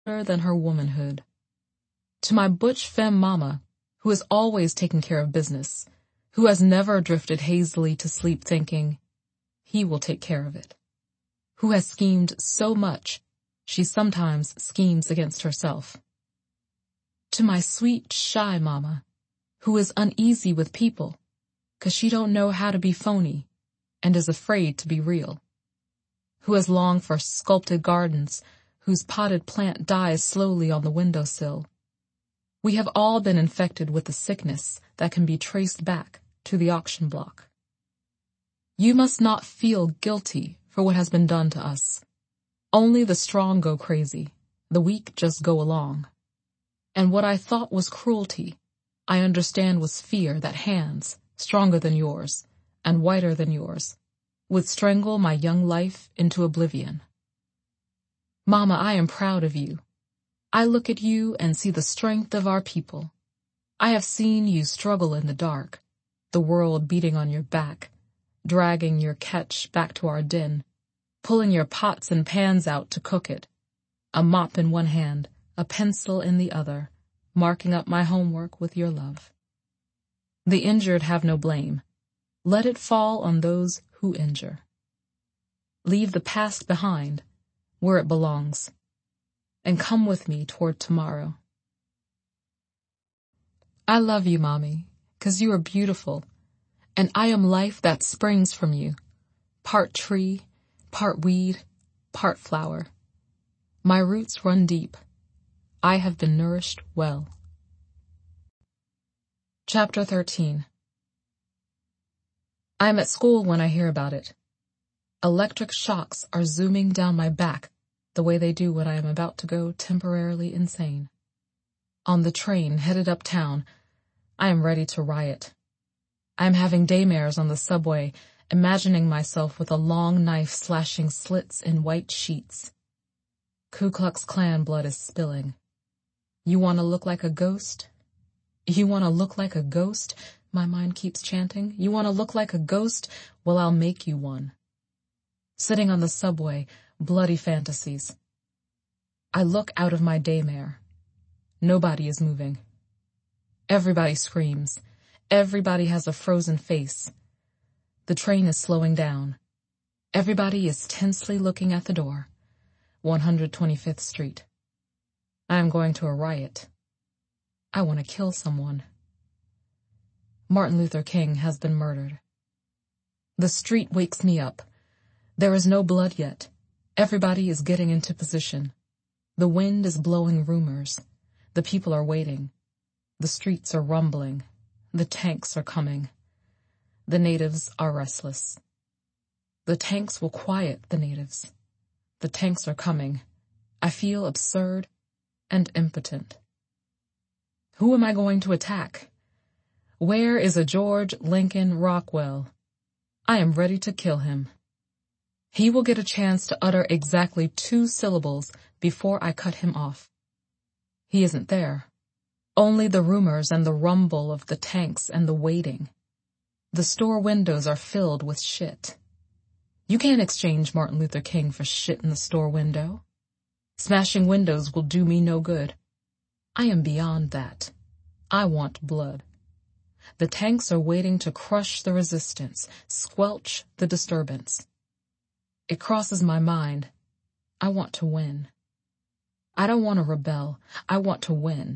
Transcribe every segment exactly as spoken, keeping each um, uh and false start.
than her womanhood. To my butch femme mama, who has always taken care of business, who has never drifted hazily to sleep thinking, he will take care of it, who has schemed so much, she sometimes schemes against herself. To my sweet, shy mama, who is uneasy with people, 'cause she don't know how to be phony, and is afraid to be real, who has longed for sculpted gardens, whose potted plant dies slowly on the windowsill. We have all been infected with the sickness that can be traced back to the auction block. You must not feel guilty for what has been done to us. Only the strong go crazy, the weak just go along. And what I thought was cruelty, I understand was fear that hands, stronger than yours, and whiter than yours, would strangle my young life into oblivion. Mama, I am proud of you. I look at you and see the strength of our people. I have seen you struggle in the dark, the world beating on your back, dragging your catch back to our den, pulling your pots and pans out to cook it, a mop in one hand, a pencil in the other, marking up my homework with your love. The injured have no blame. Let it fall on those who injure. Leave the past behind, where it belongs, and come with me toward tomorrow. I love you, Mommy, 'cause you are beautiful, and I am life that springs from you, part tree, part weed, part flower. My roots run deep. I have been nourished well. Chapter thirteen. I am at school when I hear about it. Electric shocks are zooming down my back the way they do when I am about to go temporarily insane. On the train headed uptown, I am ready to riot. I am having daymares on the subway, imagining myself with a long knife slashing slits in white sheets. Ku Klux Klan blood is spilling. You want to look like a ghost? You want to look like a ghost? My mind keeps chanting. You want to look like a ghost? Well, I'll make you one. Sitting on the subway, bloody fantasies. I look out of my daymare. Nobody is moving. Everybody screams. Everybody has a frozen face. The train is slowing down. Everybody is tensely looking at the door. one hundred twenty-fifth Street. I am going to a riot. I want to kill someone. Martin Luther King has been murdered. The street wakes me up. There is no blood yet. Everybody is getting into position. The wind is blowing rumors. The people are waiting. The streets are rumbling. The tanks are coming. The natives are restless. The tanks will quiet the natives. The tanks are coming. I feel absurd and impotent. Who am I going to attack? Where is a George Lincoln Rockwell? I am ready to kill him. He will get a chance to utter exactly two syllables before I cut him off. He isn't there. Only the rumors and the rumble of the tanks and the waiting. The store windows are filled with shit. You can't exchange Martin Luther King for shit in the store window. Smashing windows will do me no good. I am beyond that. I want blood. The tanks are waiting to crush the resistance, squelch the disturbance. It crosses my mind. I want to win. I don't want to rebel. I want to win.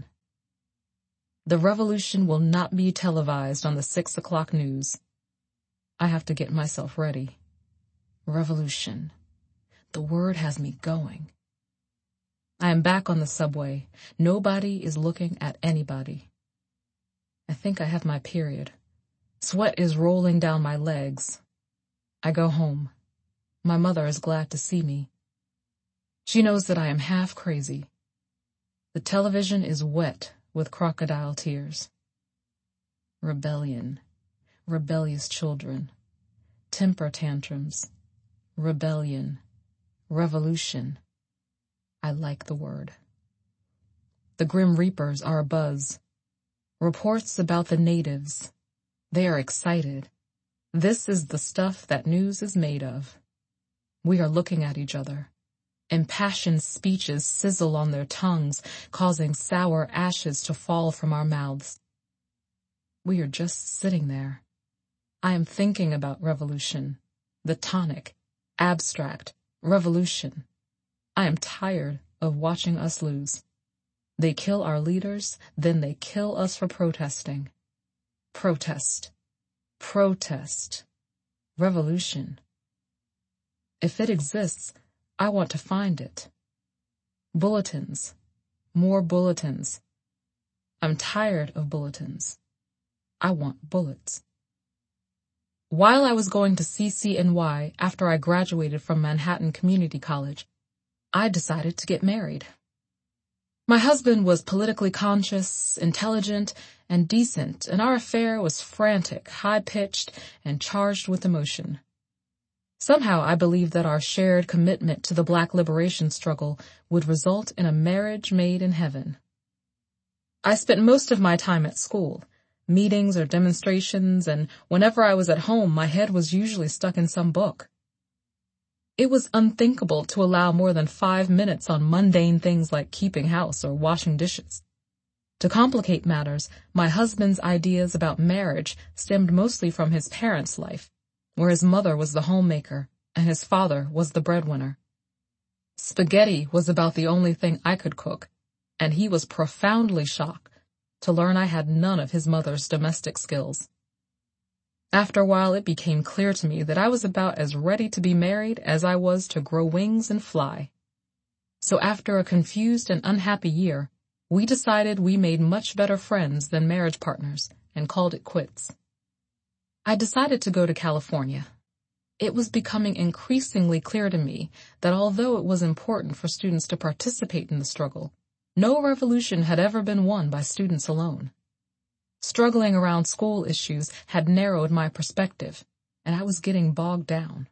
The revolution will not be televised on the six o'clock news. I have to get myself ready. Revolution. The word has me going. I am back on the subway. Nobody is looking at anybody. I think I have my period. Sweat is rolling down my legs. I go home. My mother is glad to see me. She knows that I am half crazy. The television is wet with crocodile tears. Rebellion. Rebellious children. Temper tantrums. Rebellion. Revolution. I like the word. The Grim Reapers are abuzz. Reports about the natives. They are excited. This is the stuff that news is made of. We are looking at each other. Impassioned speeches sizzle on their tongues, causing sour ashes to fall from our mouths. We are just sitting there. I am thinking about revolution, the tonic, abstract, revolution. I am tired of watching us lose. They kill our leaders, then they kill us for protesting. Protest. Protest. Revolution. If it exists, I want to find it. Bulletins. More bulletins. I'm tired of bulletins. I want bullets. While I was going to C C N Y after I graduated from Manhattan Community College, I decided to get married. My husband was politically conscious, intelligent, and decent, and our affair was frantic, high-pitched, and charged with emotion. Somehow I believed that our shared commitment to the Black liberation struggle would result in a marriage made in heaven. I spent most of my time at school, meetings or demonstrations, and whenever I was at home, my head was usually stuck in some book. It was unthinkable to allow more than five minutes on mundane things like keeping house or washing dishes. To complicate matters, my husband's ideas about marriage stemmed mostly from his parents' life, where his mother was the homemaker and his father was the breadwinner. Spaghetti was about the only thing I could cook, and he was profoundly shocked to learn I had none of his mother's domestic skills. After a while, it became clear to me that I was about as ready to be married as I was to grow wings and fly. So after a confused and unhappy year, we decided we made much better friends than marriage partners and called it quits. I decided to go to California. It was becoming increasingly clear to me that although it was important for students to participate in the struggle, no revolution had ever been won by students alone. Struggling around school issues had narrowed my perspective, and I was getting bogged down.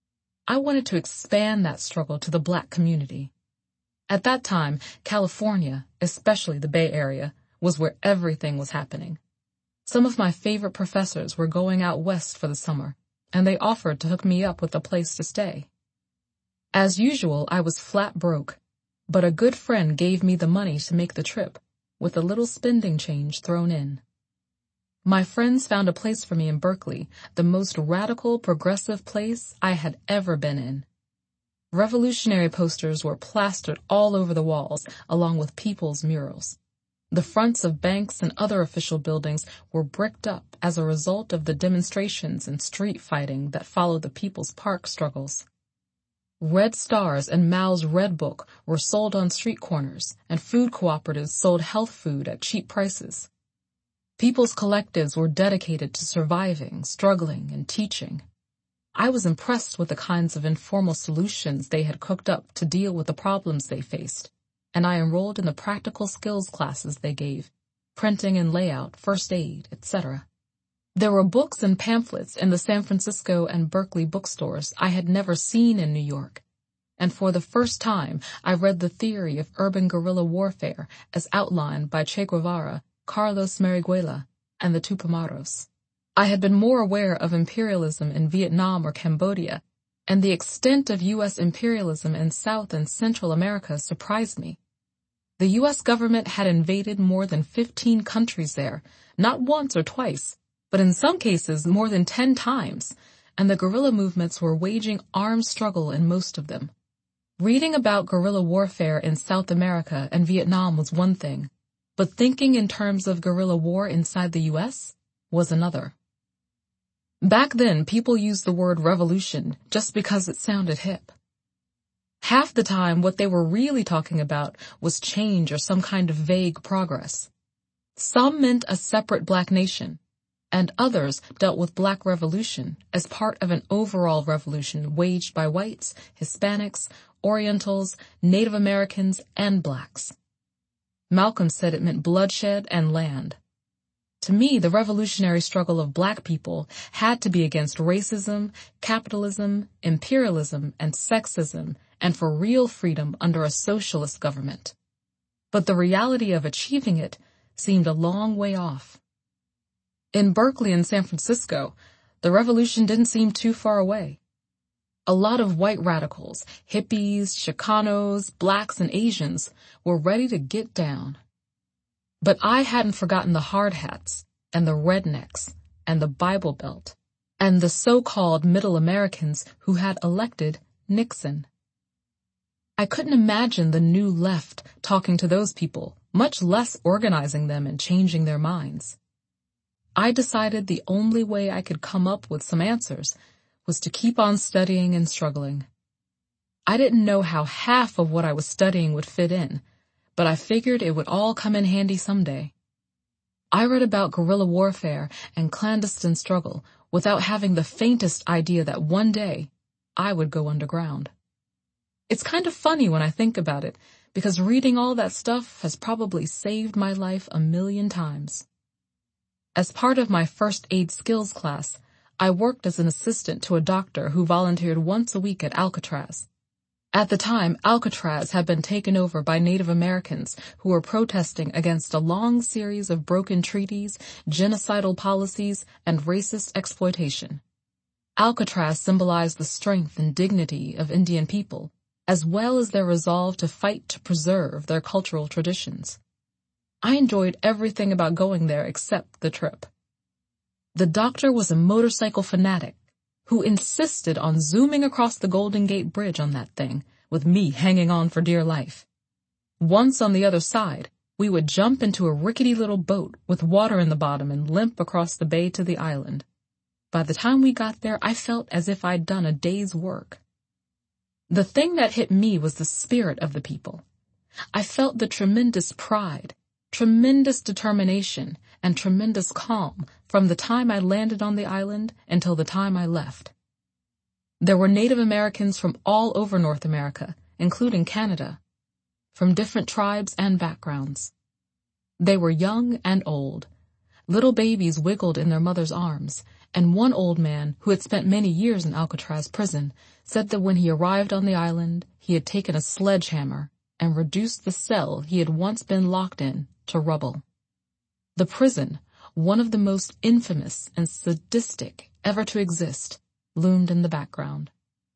I wanted to expand that struggle to the Black community. At that time, California, especially the Bay Area, was where everything was happening. Some of my favorite professors were going out west for the summer, and they offered to hook me up with a place to stay. As usual, I was flat broke, but a good friend gave me the money to make the trip, with a little spending change thrown in. My friends found a place for me in Berkeley, the most radical, progressive place I had ever been in. Revolutionary posters were plastered all over the walls, along with people's murals. The fronts of banks and other official buildings were bricked up as a result of the demonstrations and street fighting that followed the People's Park struggles. Red Stars and Mao's Red Book were sold on street corners, and food cooperatives sold health food at cheap prices. People's collectives were dedicated to surviving, struggling, and teaching. I was impressed with the kinds of informal solutions they had cooked up to deal with the problems they faced, and I enrolled in the practical skills classes they gave, printing and layout, first aid, et cetera. There were books and pamphlets in the San Francisco and Berkeley bookstores I had never seen in New York, and for the first time I read the theory of urban guerrilla warfare as outlined by Che Guevara, Carlos Marighella, and the Tupamaros. I had been more aware of imperialism in Vietnam or Cambodia, and the extent of U S imperialism in South and Central America surprised me. The U S government had invaded more than fifteen countries there, not once or twice, but in some cases more than ten times, and the guerrilla movements were waging armed struggle in most of them. Reading about guerrilla warfare in South America and Vietnam was one thing, but thinking in terms of guerrilla war inside the U S was another. Back then, people used the word revolution just because it sounded hip. Half the time, what they were really talking about was change or some kind of vague progress. Some meant a separate Black nation, and others dealt with Black revolution as part of an overall revolution waged by whites, Hispanics, Orientals, Native Americans, and Blacks. Malcolm said it meant bloodshed and land. To me, the revolutionary struggle of Black people had to be against racism, capitalism, imperialism, and sexism, and for real freedom under a socialist government. But the reality of achieving it seemed a long way off. In Berkeley and San Francisco, the revolution didn't seem too far away. A lot of white radicals, hippies, Chicanos, blacks, and Asians were ready to get down. But I hadn't forgotten the hard hats, and the rednecks, and the Bible Belt, and the so-called Middle Americans who had elected Nixon. I couldn't imagine the new left talking to those people, much less organizing them and changing their minds. I decided the only way I could come up with some answers was to keep on studying and struggling. I didn't know how half of what I was studying would fit in, but I figured it would all come in handy someday. I read about guerrilla warfare and clandestine struggle without having the faintest idea that one day I would go underground. It's kind of funny when I think about it, because reading all that stuff has probably saved my life a million times. As part of my first aid skills class, I worked as an assistant to a doctor who volunteered once a week at Alcatraz. At the time, Alcatraz had been taken over by Native Americans who were protesting against a long series of broken treaties, genocidal policies, and racist exploitation. Alcatraz symbolized the strength and dignity of Indian people, as well as their resolve to fight to preserve their cultural traditions. I enjoyed everything about going there except the trip. The doctor was a motorcycle fanatic who insisted on zooming across the Golden Gate Bridge on that thing, with me hanging on for dear life. Once on the other side, we would jump into a rickety little boat with water in the bottom and limp across the bay to the island. By the time we got there, I felt as if I'd done a day's work. The thing that hit me was the spirit of the people. I felt the tremendous pride, tremendous determination, and tremendous calm from the time I landed on the island until the time I left. There were Native Americans from all over North America, including Canada, from different tribes and backgrounds. They were young and old. Little babies wiggled in their mother's arms, and one old man, who had spent many years in Alcatraz prison, said that when he arrived on the island, he had taken a sledgehammer and reduced the cell he had once been locked in to rubble. The prison, one of the most infamous and sadistic ever to exist, loomed in the background.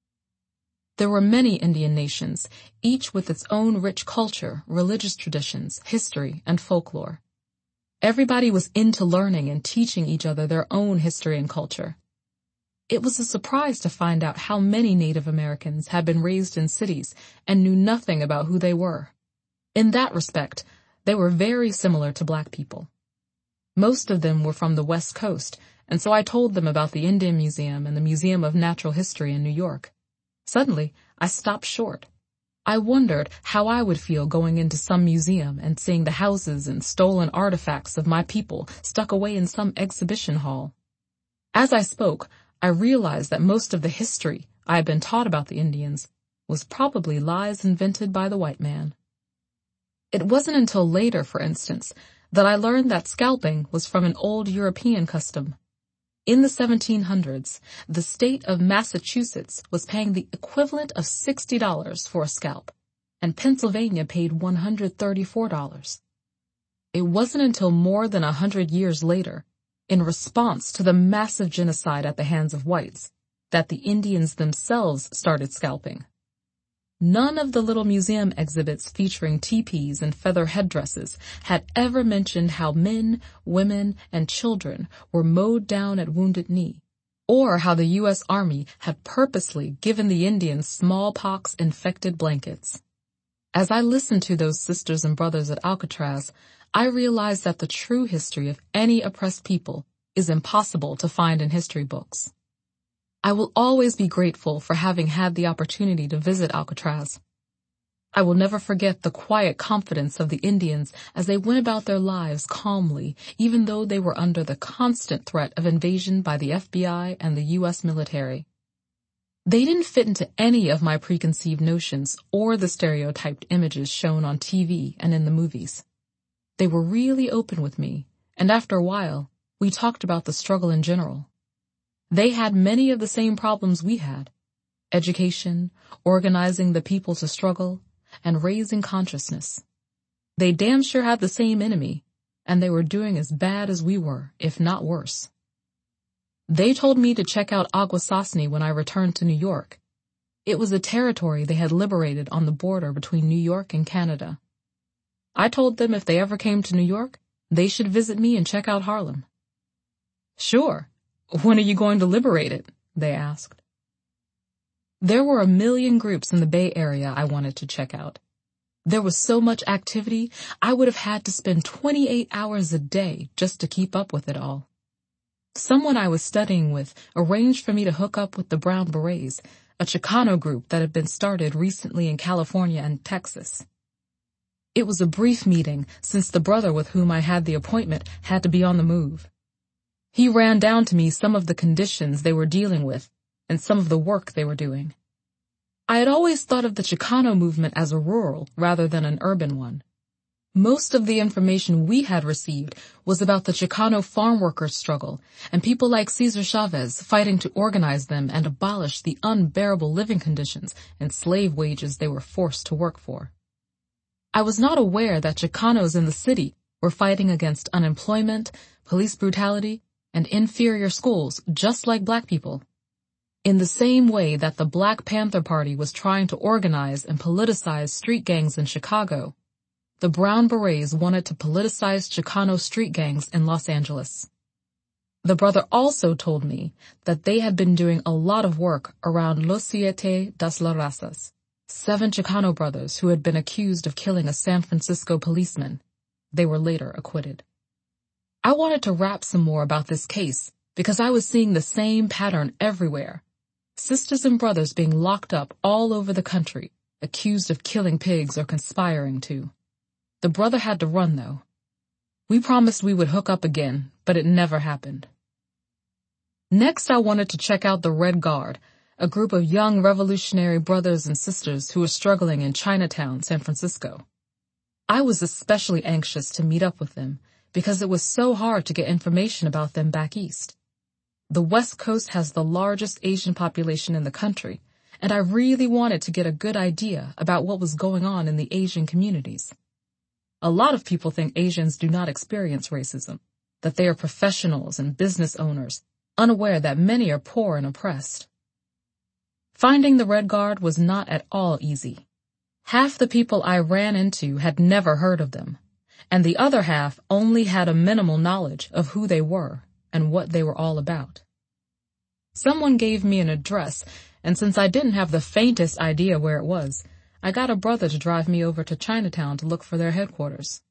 There were many Indian nations, each with its own rich culture, religious traditions, history, and folklore. Everybody was into learning and teaching each other their own history and culture. It was a surprise to find out how many Native Americans had been raised in cities and knew nothing about who they were. In that respect, they were very similar to black people. Most of them were from the West Coast, and so I told them about the Indian Museum and the Museum of Natural History in New York. Suddenly, I stopped short. I wondered how I would feel going into some museum and seeing the houses and stolen artifacts of my people stuck away in some exhibition hall. As I spoke, I realized that most of the history I had been taught about the Indians was probably lies invented by the white man. It wasn't until later, for instance, that I learned that scalping was from an old European custom. In the seventeen hundreds, the state of Massachusetts was paying the equivalent of sixty dollars for a scalp, and Pennsylvania paid one hundred thirty-four dollars. It wasn't until more than a hundred years later, in response to the massive genocide at the hands of whites, that the Indians themselves started scalping. None of the little museum exhibits featuring teepees and feather headdresses had ever mentioned how men, women, and children were mowed down at Wounded Knee, or how the U S Army had purposely given the Indians smallpox-infected blankets. As I listened to those sisters and brothers at Alcatraz, I realized that the true history of any oppressed people is impossible to find in history books. I will always be grateful for having had the opportunity to visit Alcatraz. I will never forget the quiet confidence of the Indians as they went about their lives calmly, even though they were under the constant threat of invasion by the F B I and the U S military. They didn't fit into any of my preconceived notions or the stereotyped images shown on T V and in the movies. They were really open with me, and after a while, we talked about the struggle in general. They had many of the same problems we had: education, organizing the people to struggle, and raising consciousness. They damn sure had the same enemy, and they were doing as bad as we were, if not worse. They told me to check out Akwesasne when I returned to New York, It was a territory they had liberated on the border between New York and Canada. I told them if they ever came to New York, they should visit me and check out Harlem. Sure. When are you going to liberate it? They asked. There were a million groups in the Bay Area I wanted to check out. There was so much activity, I would have had to spend twenty-eight hours a day just to keep up with it all. Someone I was studying with arranged for me to hook up with the Brown Berets, a Chicano group that had been started recently in California and Texas. It was a brief meeting since the brother with whom I had the appointment had to be on the move. He ran down to me some of the conditions they were dealing with and some of the work they were doing. I had always thought of the Chicano movement as a rural rather than an urban one. Most of the information we had received was about the Chicano farm workers' struggle and people like Cesar Chavez fighting to organize them and abolish the unbearable living conditions and slave wages they were forced to work for. I was not aware that Chicanos in the city were fighting against unemployment, police brutality, and inferior schools just like black people. In the same way that the Black Panther Party was trying to organize and politicize street gangs in Chicago, the Brown Berets wanted to politicize Chicano street gangs in Los Angeles. The brother also told me that they had been doing a lot of work around Los Siete das las Razas, seven Chicano brothers who had been accused of killing a San Francisco policeman. They were later acquitted. I wanted to rap some more about this case because I was seeing the same pattern everywhere. Sisters and brothers being locked up all over the country, accused of killing pigs or conspiring to. The brother had to run, though. We promised we would hook up again, but it never happened. Next, I wanted to check out the Red Guard, a group of young revolutionary brothers and sisters who were struggling in Chinatown, San Francisco. I was especially anxious to meet up with them because it was so hard to get information about them back east. The West Coast has the largest Asian population in the country, and I really wanted to get a good idea about what was going on in the Asian communities. A lot of people think Asians do not experience racism, that they are professionals and business owners, unaware that many are poor and oppressed. Finding the Red Guard was not at all easy. Half the people I ran into had never heard of them, and the other half only had a minimal knowledge of who they were and what they were all about. Someone gave me an address, and since I didn't have the faintest idea where it was, I got a brother to drive me over to Chinatown to look for their headquarters.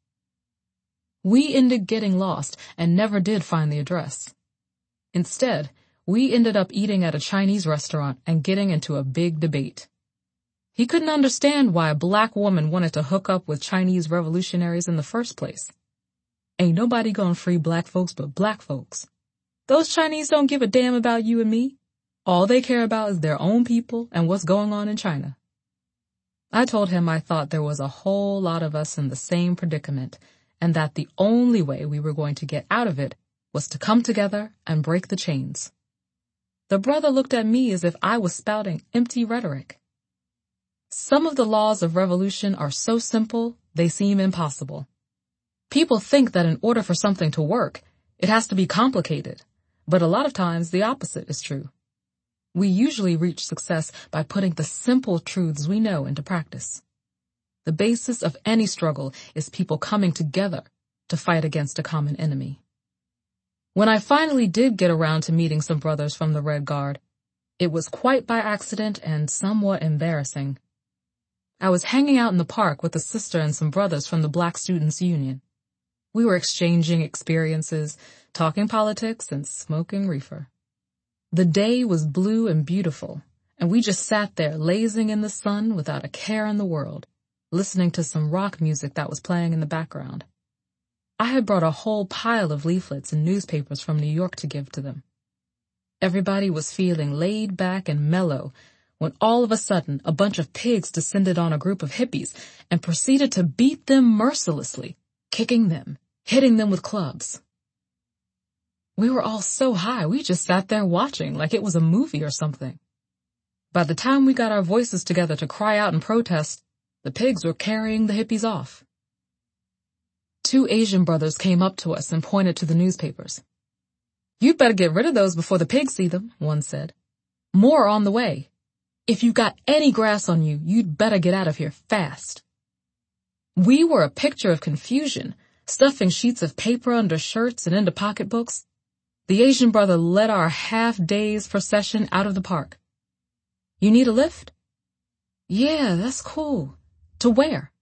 We ended getting lost and never did find the address. Instead, we ended up eating at a Chinese restaurant and getting into a big debate. He couldn't understand why a black woman wanted to hook up with Chinese revolutionaries in the first place. Ain't nobody gonna free black folks but black folks. Those Chinese don't give a damn about you and me. All they care about is their own people and what's going on in China. I told him I thought there was a whole lot of us in the same predicament, and that the only way we were going to get out of it was to come together and break the chains. The brother looked at me as if I was spouting empty rhetoric. Some of the laws of revolution are so simple, they seem impossible. People think that in order for something to work, it has to be complicated, but a lot of times the opposite is true. We usually reach success by putting the simple truths we know into practice. The basis of any struggle is people coming together to fight against a common enemy. When I finally did get around to meeting some brothers from the Red Guard, it was quite by accident and somewhat embarrassing. I was hanging out in the park with a sister and some brothers from the Black Students Union. We were exchanging experiences, talking politics, and smoking reefer. The day was blue and beautiful, and we just sat there lazing in the sun without a care in the world, listening to some rock music that was playing in the background. I had brought a whole pile of leaflets and newspapers from New York to give to them. Everybody was feeling laid back and mellow when all of a sudden a bunch of pigs descended on a group of hippies and proceeded to beat them mercilessly, kicking them, hitting them with clubs. We were all so high, we just sat there watching like it was a movie or something. By the time we got our voices together to cry out and protest, the pigs were carrying the hippies off. Two Asian brothers came up to us and pointed to the newspapers. "You'd better get rid of those before the pigs see them," one said. "More are on the way. If you got any grass on you, you'd better get out of here fast. We were a picture of confusion, stuffing sheets of paper under shirts and into pocketbooks. The Asian brother led our half-day's procession out of the park. You need a lift? Yeah, that's cool. To where?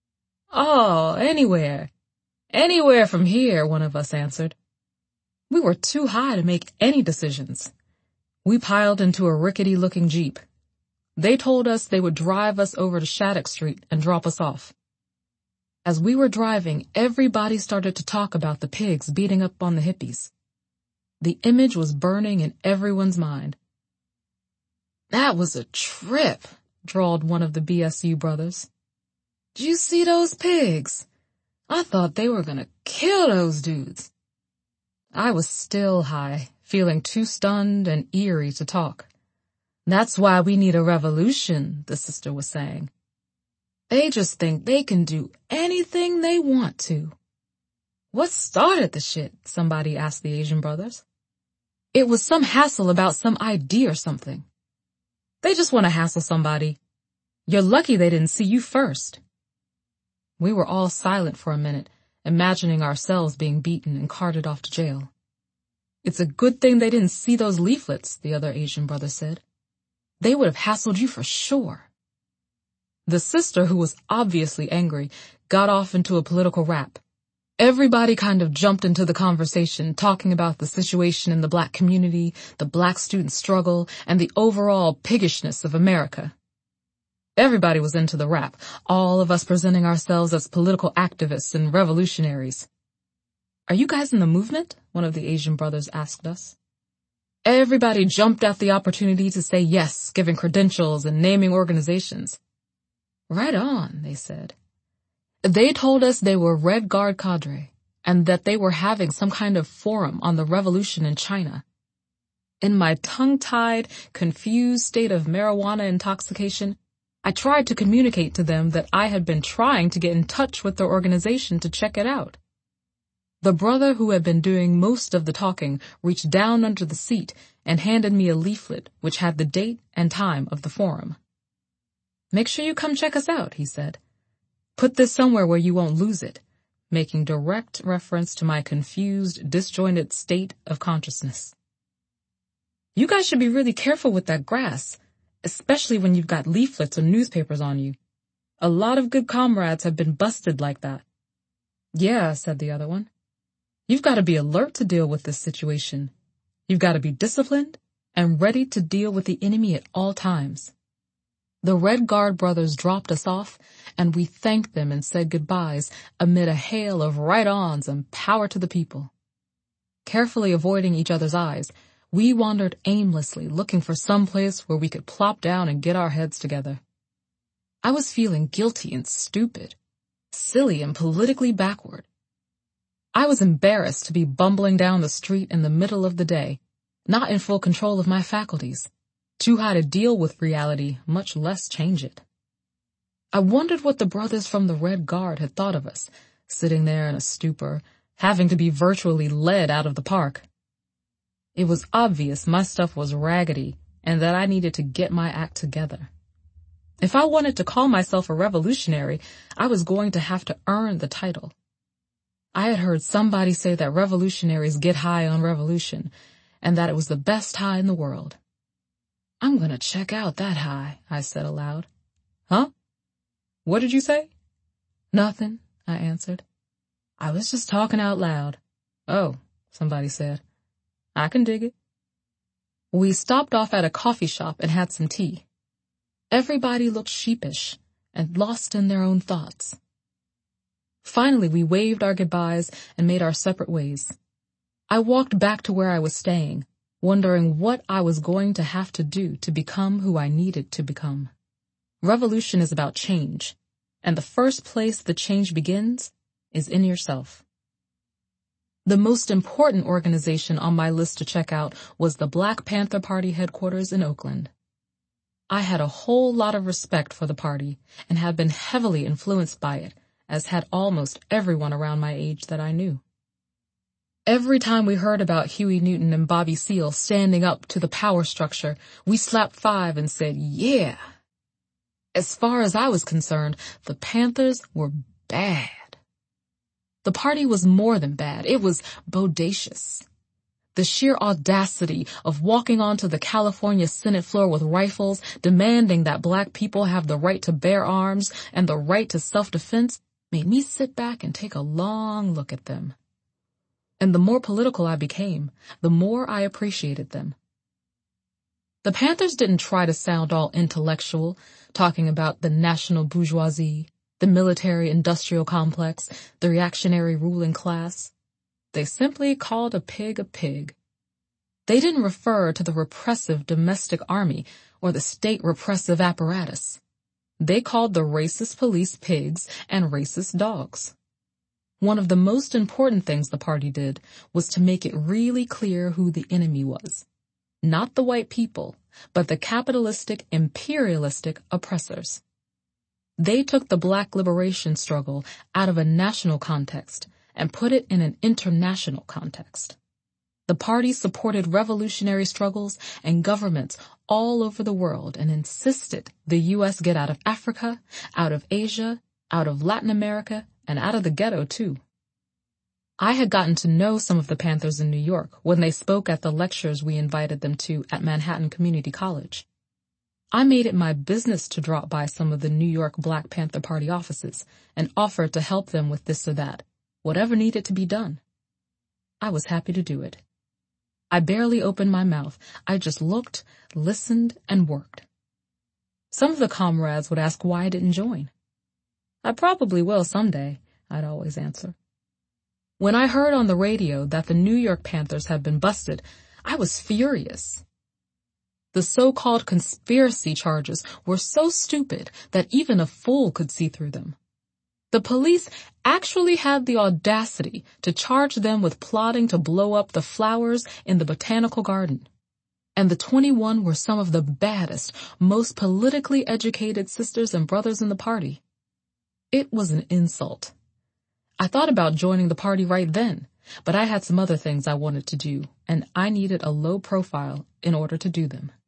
Oh, anywhere. Anywhere from here, one of us answered. We were too high to make any decisions. We piled into a rickety-looking Jeep. They told us they would drive us over to Shattuck Street and drop us off. As we were driving, everybody started to talk about the pigs beating up on the hippies. The image was burning in everyone's mind. That was a trip, drawled one of the B S U brothers. Did you see those pigs? I thought they were gonna kill those dudes. I was still high, feeling too stunned and eerie to talk. That's why we need a revolution, the sister was saying. They just think they can do anything they want to. What started the shit? Somebody asked the Asian brothers. It was some hassle about some idea or something. They just want to hassle somebody. You're lucky they didn't see you first. We were all silent for a minute, imagining ourselves being beaten and carted off to jail. It's a good thing they didn't see those leaflets, the other Asian brother said. They would have hassled you for sure. The sister, who was obviously angry, got off into a political rap. Everybody kind of jumped into the conversation, talking about the situation in the black community, the black student struggle, and the overall piggishness of America. Everybody was into the rap, all of us presenting ourselves as political activists and revolutionaries. Are you guys in the movement? One of the Asian brothers asked us. Everybody jumped at the opportunity to say yes, giving credentials and naming organizations. Right on, they said. They told us they were Red Guard cadre, and that they were having some kind of forum on the revolution in China. In my tongue-tied, confused state of marijuana intoxication, I tried to communicate to them that I had been trying to get in touch with their organization to check it out. The brother who had been doing most of the talking reached down under the seat and handed me a leaflet which had the date and time of the forum. Make sure you come check us out, he said. Put this somewhere where you won't lose it, making direct reference to my confused, disjointed state of consciousness. You guys should be really careful with that grass, especially when you've got leaflets or newspapers on you. A lot of good comrades have been busted like that. Yeah, said the other one. You've got to be alert to deal with this situation. You've got to be disciplined and ready to deal with the enemy at all times. The Red Guard brothers dropped us off, and we thanked them and said goodbyes amid a hail of right-ons and power to the people. Carefully avoiding each other's eyes, we wandered aimlessly, looking for some place where we could plop down and get our heads together. I was feeling guilty and stupid, silly and politically backward. I was embarrassed to be bumbling down the street in the middle of the day, not in full control of my faculties, too high to deal with reality, much less change it. I wondered what the brothers from the Red Guard had thought of us, sitting there in a stupor, having to be virtually led out of the park. It was obvious my stuff was raggedy and that I needed to get my act together. If I wanted to call myself a revolutionary, I was going to have to earn the title. I had heard somebody say that revolutionaries get high on revolution, and that it was the best high in the world. I'm gonna check out that high, I said aloud. Huh? What did you say? Nothing, I answered. I was just talking out loud. Oh, somebody said. I can dig it. We stopped off at a coffee shop and had some tea. Everybody looked sheepish and lost in their own thoughts. Finally, we waved our goodbyes and made our separate ways. I walked back to where I was staying, wondering what I was going to have to do to become who I needed to become. Revolution is about change, and the first place the change begins is in yourself. The most important organization on my list to check out was the Black Panther Party headquarters in Oakland. I had a whole lot of respect for the party and had been heavily influenced by it, as had almost everyone around my age that I knew. Every time we heard about Huey Newton and Bobby Seale standing up to the power structure, we slapped five and said, yeah. As far as I was concerned, the Panthers were bad. The party was more than bad. It was bodacious. The sheer audacity of walking onto the California Senate floor with rifles, demanding that black people have the right to bear arms and the right to self-defense, made me sit back and take a long look at them. And the more political I became, the more I appreciated them. The Panthers didn't try to sound all intellectual, talking about the national bourgeoisie, the military-industrial complex, the reactionary ruling class. They simply called a pig a pig. They didn't refer to the repressive domestic army or the state repressive apparatus. They called the racist police pigs and racist dogs. One of the most important things the party did was to make it really clear who the enemy was. Not the white people, but the capitalistic, imperialistic oppressors. They took the black liberation struggle out of a national context and put it in an international context. The party supported revolutionary struggles and governments all over the world and insisted the U S get out of Africa, out of Asia, out of Latin America, and out of the ghetto too. I had gotten to know some of the Panthers in New York when they spoke at the lectures we invited them to at Manhattan Community College. I made it my business to drop by some of the New York Black Panther Party offices and offer to help them with this or that, whatever needed to be done. I was happy to do it. I barely opened my mouth. I just looked, listened, and worked. Some of the comrades would ask why I didn't join. I probably will someday, I'd always answer. When I heard on the radio that the New York Panthers had been busted, I was furious. The so-called conspiracy charges were so stupid that even a fool could see through them. The police actually had the audacity to charge them with plotting to blow up the flowers in the botanical garden. And the twenty-one were some of the baddest, most politically educated sisters and brothers in the party. It was an insult. I thought about joining the party right then, but I had some other things I wanted to do, and I needed a low profile in order to do them.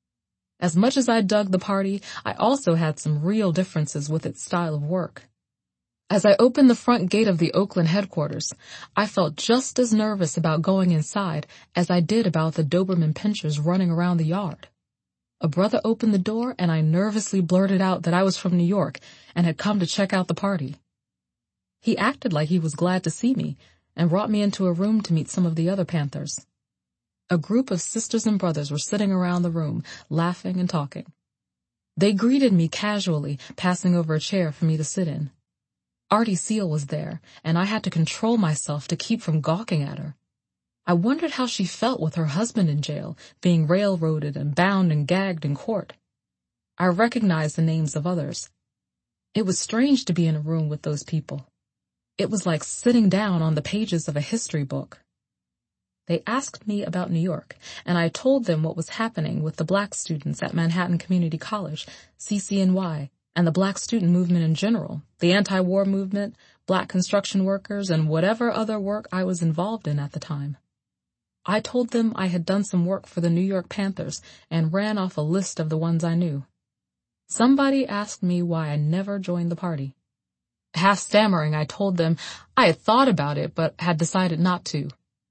As much as I dug the party, I also had some real differences with its style of work. As I opened the front gate of the Oakland headquarters, I felt just as nervous about going inside as I did about the Doberman pinschers running around the yard. A brother opened the door and I nervously blurted out that I was from New York and had come to check out the party. He acted like he was glad to see me and brought me into a room to meet some of the other Panthers. A group of sisters and brothers were sitting around the room, laughing and talking. They greeted me casually, passing over a chair for me to sit in. Artie Seale was there, and I had to control myself to keep from gawking at her. I wondered how she felt with her husband in jail, being railroaded and bound and gagged in court. I recognized the names of others. It was strange to be in a room with those people. It was like sitting down on the pages of a history book. They asked me about New York, and I told them what was happening with the black students at Manhattan Community College, C C N Y, and the black student movement in general, the anti-war movement, black construction workers, and whatever other work I was involved in at the time. I told them I had done some work for the New York Panthers and ran off a list of the ones I knew. Somebody asked me why I never joined the party. Half stammering, I told them I had thought about it but had decided not to.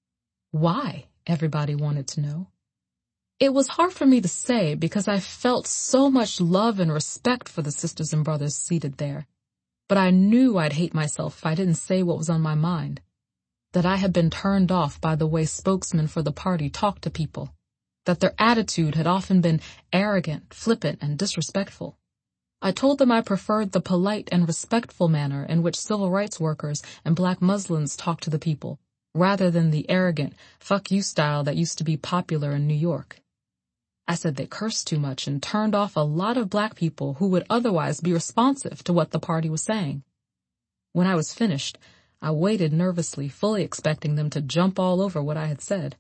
Why? Everybody wanted to know. It was hard for me to say because I felt so much love and respect for the sisters and brothers seated there. But I knew I'd hate myself if I didn't say what was on my mind. That I had been turned off by the way spokesmen for the party talked to people. That their attitude had often been arrogant, flippant, and disrespectful. I told them I preferred the polite and respectful manner in which civil rights workers and black Muslims talked to the people, rather than the arrogant, fuck you style that used to be popular in New York. I said they cursed too much and turned off a lot of black people who would otherwise be responsive to what the party was saying. When I was finished, I waited nervously, fully expecting them to jump all over what I had said.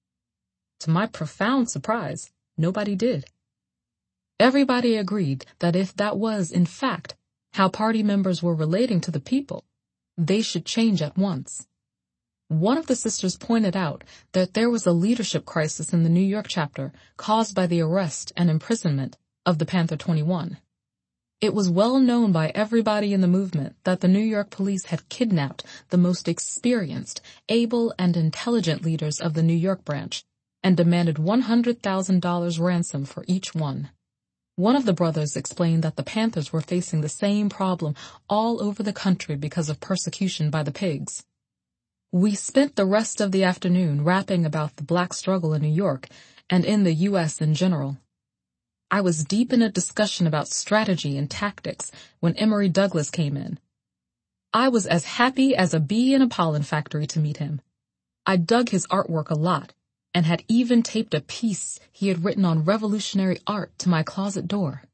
To my profound surprise, nobody did. Everybody agreed that if that was, in fact, how party members were relating to the people, they should change at once. One of the sisters pointed out that there was a leadership crisis in the New York chapter caused by the arrest and imprisonment of the Panther twenty-one. It was well known by everybody in the movement that the New York police had kidnapped the most experienced, able, and intelligent leaders of the New York branch and demanded one hundred thousand dollars ransom for each one. One of the brothers explained that the Panthers were facing the same problem all over the country because of persecution by the pigs. We spent the rest of the afternoon rapping about the black struggle in New York and in the U S in general. I was deep in a discussion about strategy and tactics when Emory Douglas came in. I was as happy as a bee in a pollen factory to meet him. I dug his artwork a lot and had even taped a piece he had written on revolutionary art to my closet door.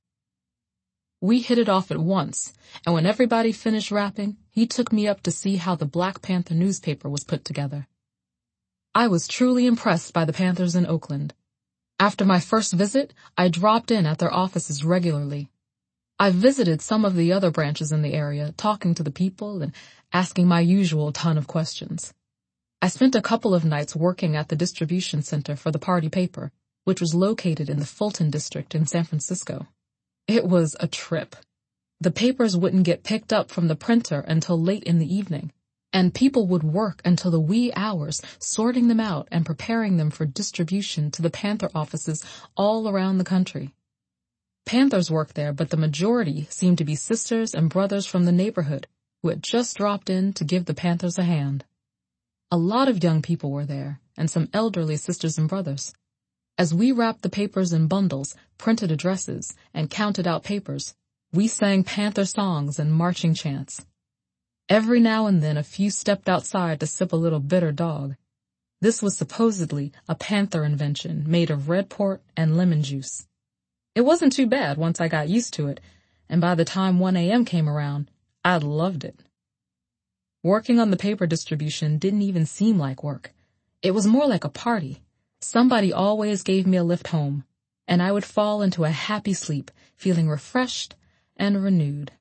We hit it off at once, and when everybody finished rapping, he took me up to see how the Black Panther newspaper was put together. I was truly impressed by the Panthers in Oakland. After my first visit, I dropped in at their offices regularly. I visited some of the other branches in the area, talking to the people and asking my usual ton of questions. I spent a couple of nights working at the distribution center for the party paper, which was located in the Fulton district in San Francisco. It was a trip. The papers wouldn't get picked up from the printer until late in the evening, and people would work until the wee hours sorting them out and preparing them for distribution to the Panther offices all around the country. Panthers worked there, but the majority seemed to be sisters and brothers from the neighborhood who had just dropped in to give the Panthers a hand. A lot of young people were there, and some elderly sisters and brothers. As we wrapped the papers in bundles, printed addresses, and counted out papers, we sang Panther songs and marching chants. Every now and then a few stepped outside to sip a little bitter dog. This was supposedly a Panther invention made of red port and lemon juice. It wasn't too bad once I got used to it, and by the time one a.m. came around, I'd loved it. Working on the paper distribution didn't even seem like work. It was more like a party. Somebody always gave me a lift home, and I would fall into a happy sleep, feeling refreshed and renewed.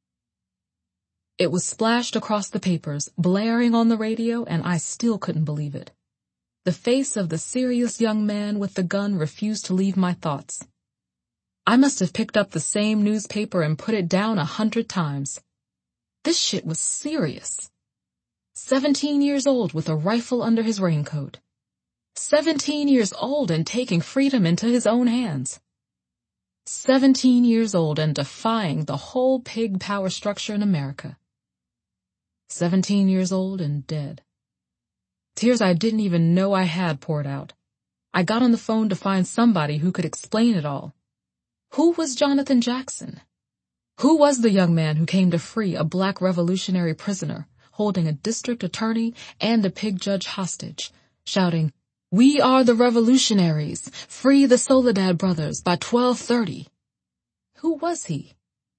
It was splashed across the papers, blaring on the radio, and I still couldn't believe it. The face of the serious young man with the gun refused to leave my thoughts. I must have picked up the same newspaper and put it down a hundred times. This shit was serious. Seventeen years old with a rifle under his raincoat. Seventeen years old and taking freedom into his own hands. Seventeen years old and defying the whole pig power structure in America. Seventeen years old and dead. Tears I didn't even know I had poured out. I got on the phone to find somebody who could explain it all. Who was Jonathan Jackson? Who was the young man who came to free a black revolutionary prisoner, holding a district attorney and a pig judge hostage, shouting, "We are the revolutionaries! Free the Soledad brothers by twelve thirty! Who was he?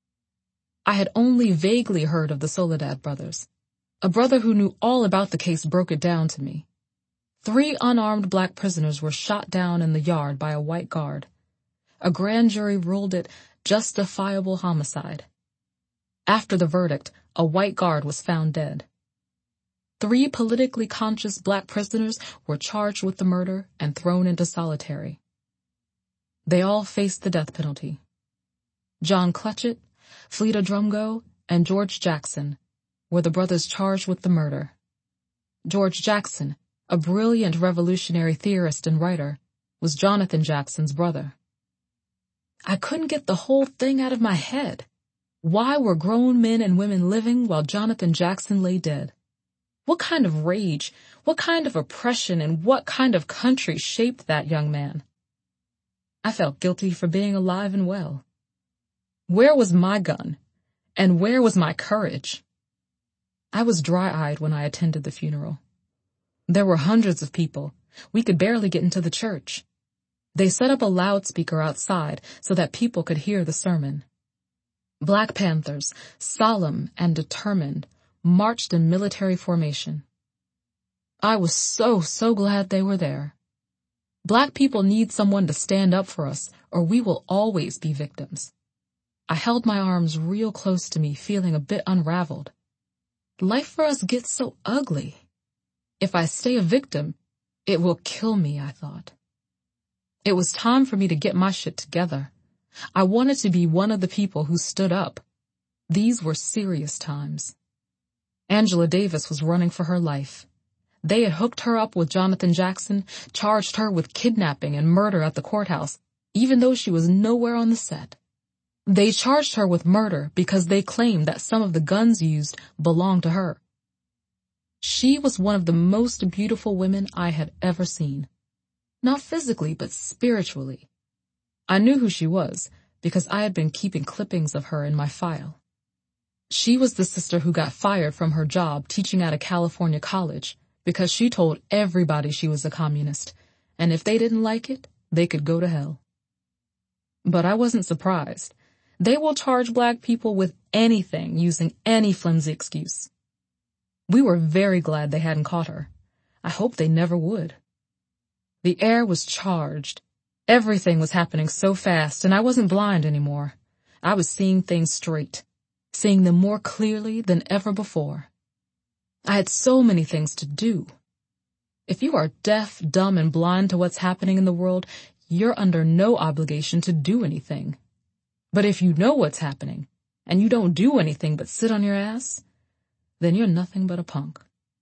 I had only vaguely heard of the Soledad brothers. A brother who knew all about the case broke it down to me. Three unarmed black prisoners were shot down in the yard by a white guard. A grand jury ruled it justifiable homicide. After the verdict, a white guard was found dead. Three politically conscious black prisoners were charged with the murder and thrown into solitary. They all faced the death penalty. John Clutchett, Fleta Drumgo, and George Jackson were the brothers charged with the murder. George Jackson, a brilliant revolutionary theorist and writer, was Jonathan Jackson's brother. I couldn't get the whole thing out of my head. Why were grown men and women living while Jonathan Jackson lay dead? What kind of rage, what kind of oppression, and what kind of country shaped that young man? I felt guilty for being alive and well. Where was my gun? And where was my courage? I was dry-eyed when I attended the funeral. There were hundreds of people. We could barely get into the church. They set up a loudspeaker outside so that people could hear the sermon. Black Panthers, solemn and determined, marched in military formation. I was so, so glad they were there. Black people need someone to stand up for us, or we will always be victims. I held my arms real close to me, feeling a bit unraveled. Life for us gets so ugly. If I stay a victim, it will kill me, I thought. It was time for me to get my shit together. I wanted to be one of the people who stood up. These were serious times. Angela Davis was running for her life. They had hooked her up with Jonathan Jackson, charged her with kidnapping and murder at the courthouse, even though she was nowhere on the set. They charged her with murder because they claimed that some of the guns used belonged to her. She was one of the most beautiful women I had ever seen. Not physically, but spiritually. I knew who she was because I had been keeping clippings of her in my file. She was the sister who got fired from her job teaching at a California college because she told everybody she was a communist, and if they didn't like it, they could go to hell. But I wasn't surprised. They will charge black people with anything using any flimsy excuse. We were very glad they hadn't caught her. I hoped they never would. The air was charged. Everything was happening so fast, and I wasn't blind anymore. I was seeing things straight, seeing them more clearly than ever before. I had so many things to do. If you are deaf, dumb, and blind to what's happening in the world, you're under no obligation to do anything. But if you know what's happening, and you don't do anything but sit on your ass, then you're nothing but a punk.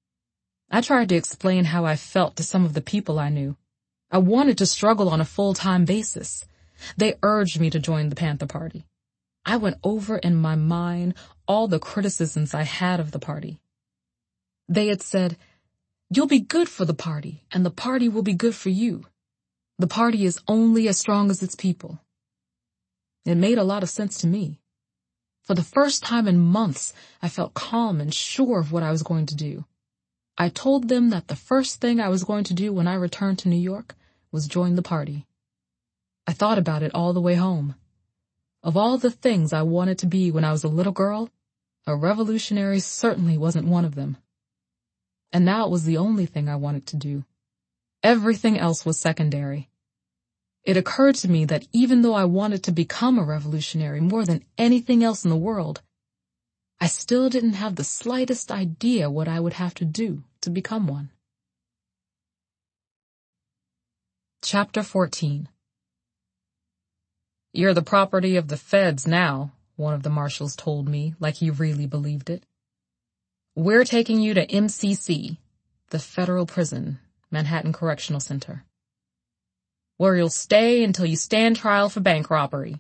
I tried to explain how I felt to some of the people I knew. I wanted to struggle on a full-time basis. They urged me to join the Panther Party. I went over in my mind all the criticisms I had of the party. They had said, "You'll be good for the party, and the party will be good for you. The party is only as strong as its people." It made a lot of sense to me. For the first time in months, I felt calm and sure of what I was going to do. I told them that the first thing I was going to do when I returned to New York was join the party. I thought about it all the way home. Of all the things I wanted to be when I was a little girl, a revolutionary certainly wasn't one of them. And now it was the only thing I wanted to do. Everything else was secondary. It occurred to me that even though I wanted to become a revolutionary more than anything else in the world, I still didn't have the slightest idea what I would have to do to become one. Chapter fourteen. "You're the property of the feds now," one of the marshals told me, like he really believed it. "We're taking you to M C C, the federal prison, Manhattan Correctional Center, where you'll stay until you stand trial for bank robbery."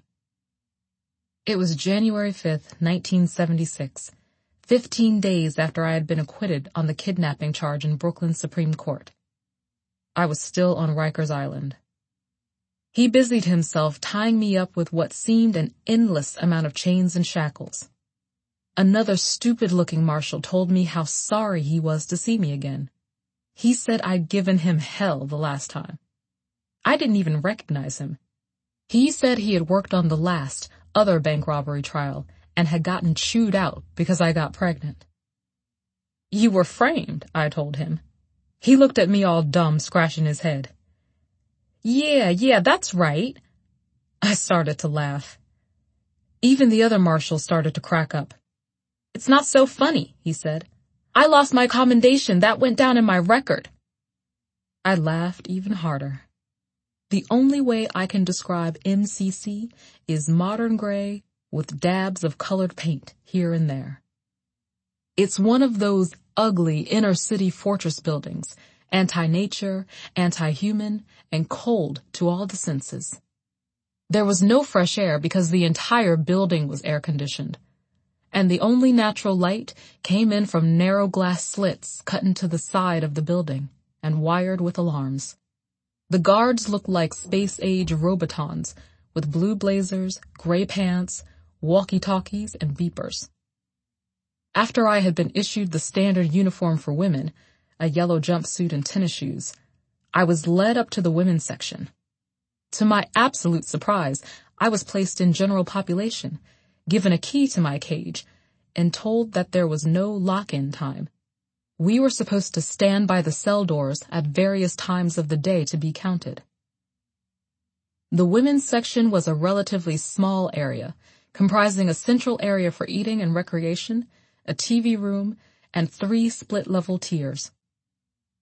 It was January fifth, nineteen seventy-six, fifteen days after I had been acquitted on the kidnapping charge in Brooklyn Supreme Court. I was still on Rikers Island. He busied himself tying me up with what seemed an endless amount of chains and shackles. Another stupid-looking marshal told me how sorry he was to see me again. He said I'd given him hell the last time. I didn't even recognize him. He said he had worked on the last, other bank robbery trial and had gotten chewed out because I got pregnant. "You were framed," I told him. He looked at me all dumb, scratching his head. Yeah, yeah, that's right." I started to laugh. Even the other marshal started to crack up. "It's not so funny," he said. "I lost my commendation. That went down in my record." I laughed even harder. The only way I can describe M C C is modern gray with dabs of colored paint here and there. It's one of those ugly inner-city fortress buildings, anti-nature, anti-human, and cold to all the senses. There was no fresh air because the entire building was air-conditioned, and the only natural light came in from narrow glass slits cut into the side of the building and wired with alarms. The guards looked like space-age robotons with blue blazers, gray pants, walkie-talkies, and beepers. After I had been issued the standard uniform for women, a yellow jumpsuit and tennis shoes, I was led up to the women's section. To my absolute surprise, I was placed in general population, given a key to my cage, and told that there was no lock-in time. We were supposed to stand by the cell doors at various times of the day to be counted. The women's section was a relatively small area, comprising a central area for eating and recreation, a T V room, and three split-level tiers.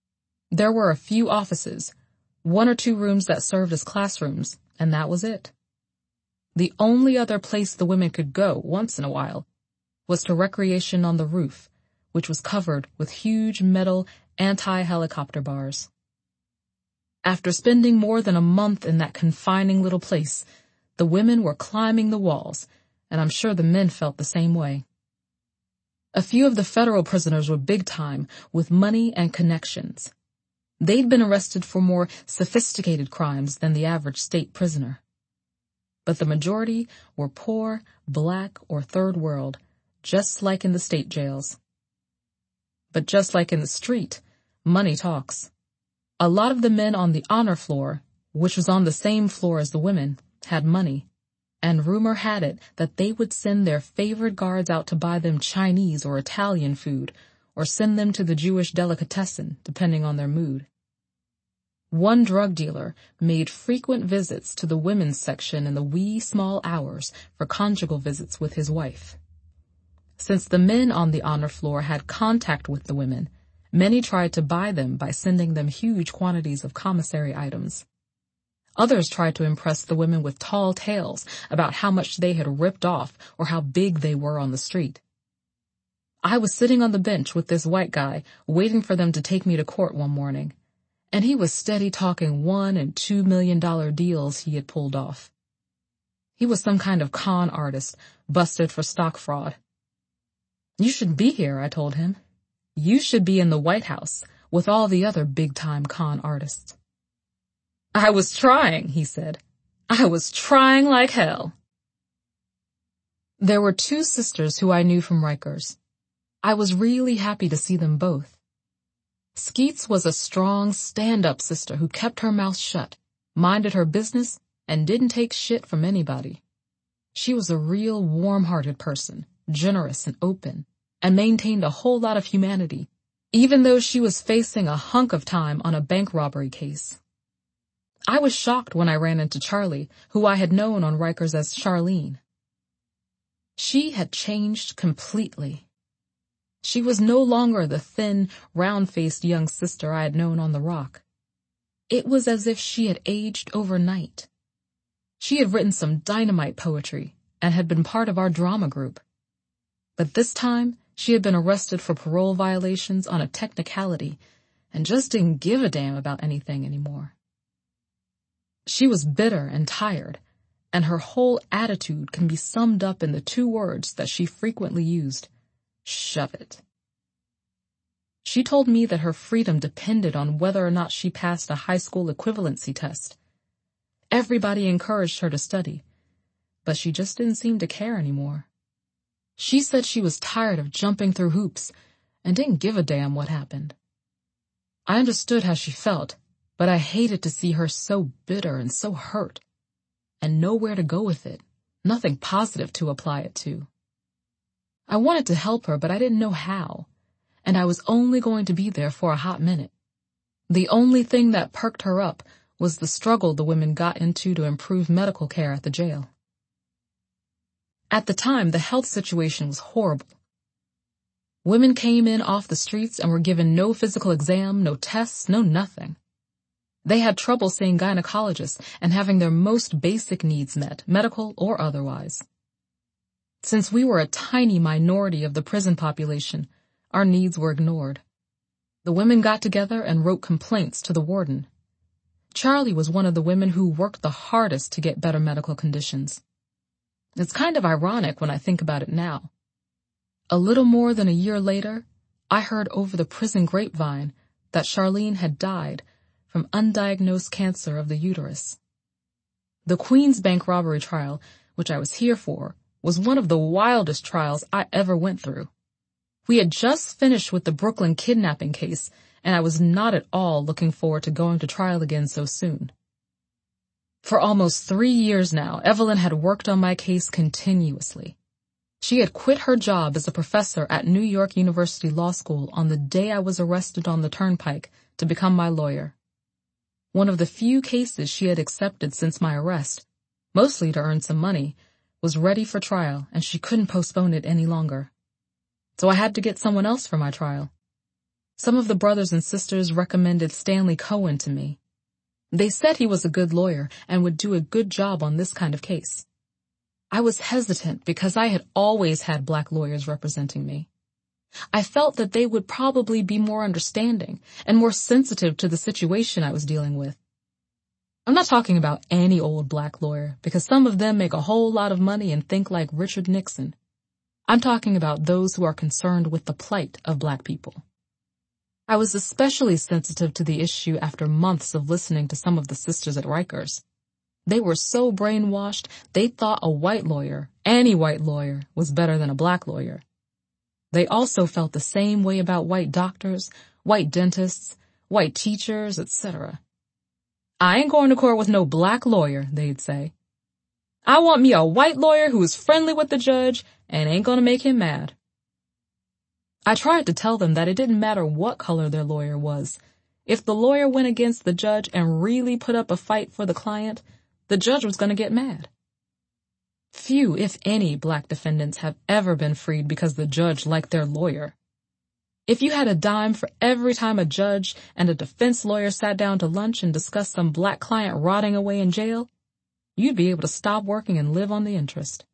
There were a few offices, one or two rooms that served as classrooms, and that was it. The only other place the women could go once in a while was to recreation on the roof, which was covered with huge metal anti-helicopter bars. After spending more than a month in that confining little place, the women were climbing the walls, and I'm sure the men felt the same way. A few of the federal prisoners were big time, with money and connections. They'd been arrested for more sophisticated crimes than the average state prisoner. But the majority were poor, black, or third world, just like in the state jails. But just like in the street, money talks. A lot of the men on the honor floor, which was on the same floor as the women, had money, and rumor had it that they would send their favorite guards out to buy them Chinese or Italian food, or send them to the Jewish delicatessen, depending on their mood. One drug dealer made frequent visits to the women's section in the wee small hours for conjugal visits with his wife. Since the men on the honor floor had contact with the women, many tried to buy them by sending them huge quantities of commissary items. Others tried to impress the women with tall tales about how much they had ripped off or how big they were on the street. I was sitting on the bench with this white guy, waiting for them to take me to court one morning, and he was steady talking one and two million dollar deals he had pulled off. He was some kind of con artist, busted for stock fraud. "You should be here," I told him. "You should be in the White House with all the other big-time con artists." "I was trying," he said. "I was trying like hell." There were two sisters who I knew from Rikers. I was really happy to see them both. Skeets was a strong, stand-up sister who kept her mouth shut, minded her business, and didn't take shit from anybody. She was a real warm-hearted person, generous and open, and maintained a whole lot of humanity, even though she was facing a hunk of time on a bank robbery case. I was shocked when I ran into Charlie, who I had known on Rikers as Charlene. She had changed completely. She was no longer the thin, round-faced young sister I had known on the Rock. It was as if she had aged overnight. She had written some dynamite poetry and had been part of our drama group. But this time, she had been arrested for parole violations on a technicality and just didn't give a damn about anything anymore. She was bitter and tired, and her whole attitude can be summed up in the two words that she frequently used: shove it. She told me that her freedom depended on whether or not she passed a high school equivalency test. Everybody encouraged her to study, but she just didn't seem to care anymore. She said she was tired of jumping through hoops and didn't give a damn what happened. I understood how she felt, but I hated to see her so bitter and so hurt, and nowhere to go with it, nothing positive to apply it to. I wanted to help her, but I didn't know how, and I was only going to be there for a hot minute. The only thing that perked her up was the struggle the women got into to improve medical care at the jail. At the time, the health situation was horrible. Women came in off the streets and were given no physical exam, no tests, no nothing. They had trouble seeing gynecologists and having their most basic needs met, medical or otherwise. Since we were a tiny minority of the prison population, our needs were ignored. The women got together and wrote complaints to the warden. Charlie was one of the women who worked the hardest to get better medical conditions. It's kind of ironic when I think about it now. A little more than a year later, I heard over the prison grapevine that Charlene had died from undiagnosed cancer of the uterus. The Queens Bank robbery trial, which I was here for, was one of the wildest trials I ever went through. We had just finished with the Brooklyn kidnapping case, and I was not at all looking forward to going to trial again so soon. For almost three years now, Evelyn had worked on my case continuously. She had quit her job as a professor at New York University Law School on the day I was arrested on the Turnpike to become my lawyer. One of the few cases she had accepted since my arrest, mostly to earn some money, was ready for trial, and she couldn't postpone it any longer. So I had to get someone else for my trial. Some of the brothers and sisters recommended Stanley Cohen to me. They said he was a good lawyer and would do a good job on this kind of case. I was hesitant because I had always had black lawyers representing me. I felt that they would probably be more understanding and more sensitive to the situation I was dealing with. I'm not talking about any old black lawyer, because some of them make a whole lot of money and think like Richard Nixon. I'm talking about those who are concerned with the plight of black people. I was especially sensitive to the issue after months of listening to some of the sisters at Rikers. They were so brainwashed, they thought a white lawyer, any white lawyer, was better than a black lawyer. They also felt the same way about white doctors, white dentists, white teachers, et cetera. I ain't going to court with no black lawyer, they'd say. I want me a white lawyer who is friendly with the judge and ain't gonna make him mad. I tried to tell them that it didn't matter what color their lawyer was. If the lawyer went against the judge and really put up a fight for the client, the judge was gonna get mad. Few, if any, black defendants have ever been freed because the judge liked their lawyer. If you had a dime for every time a judge and a defense lawyer sat down to lunch and discussed some black client rotting away in jail, you'd be able to stop working and live on the interest.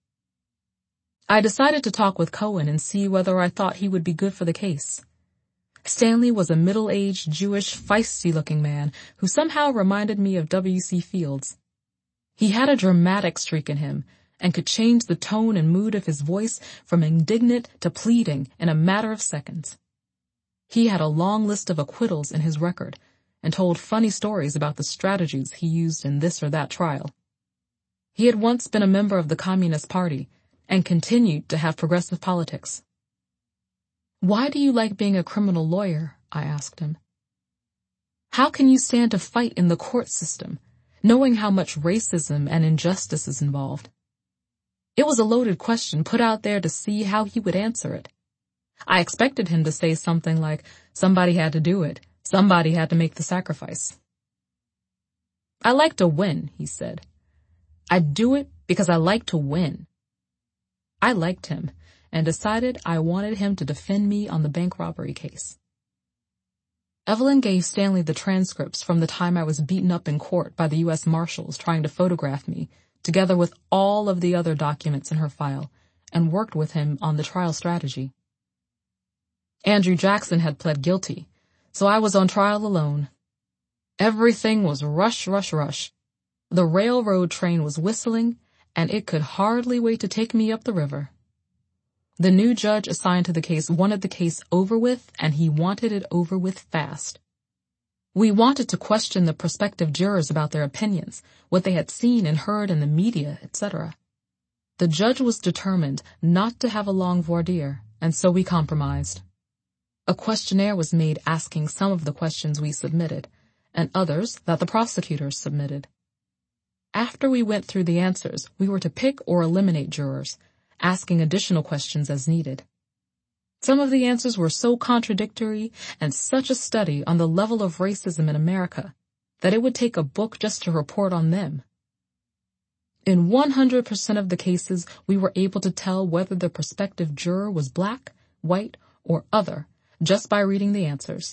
I decided to talk with Cohen and see whether I thought he would be good for the case. Stanley was a middle-aged, Jewish, feisty-looking man who somehow reminded me of W C Fields. He had a dramatic streak in him and could change the tone and mood of his voice from indignant to pleading in a matter of seconds. He had a long list of acquittals in his record and told funny stories about the strategies he used in this or that trial. He had once been a member of the Communist Party and continued to have progressive politics. "Why do you like being a criminal lawyer?" I asked him. "How can you stand to fight in the court system, knowing how much racism and injustice is involved?" It was a loaded question put out there to see how he would answer it. I expected him to say something like, somebody had to do it, somebody had to make the sacrifice. "I like to win," he said. "I do it because I like to win." I liked him and decided I wanted him to defend me on the bank robbery case. Evelyn gave Stanley the transcripts from the time I was beaten up in court by the U S Marshals trying to photograph me, together with all of the other documents in her file, and worked with him on the trial strategy. Andrew Jackson had pled guilty, so I was on trial alone. Everything was rush, rush, rush. The railroad train was whistling, and it could hardly wait to take me up the river. The new judge assigned to the case wanted the case over with, and he wanted it over with fast. We wanted to question the prospective jurors about their opinions, what they had seen and heard in the media, et cetera. The judge was determined not to have a long voir dire, and so we compromised. A questionnaire was made asking some of the questions we submitted, and others that the prosecutors submitted. After we went through the answers, we were to pick or eliminate jurors, asking additional questions as needed. Some of the answers were so contradictory and such a study on the level of racism in America that it would take a book just to report on them. In one hundred percent of the cases, we were able to tell whether the prospective juror was black, white, or other, just by reading the answers.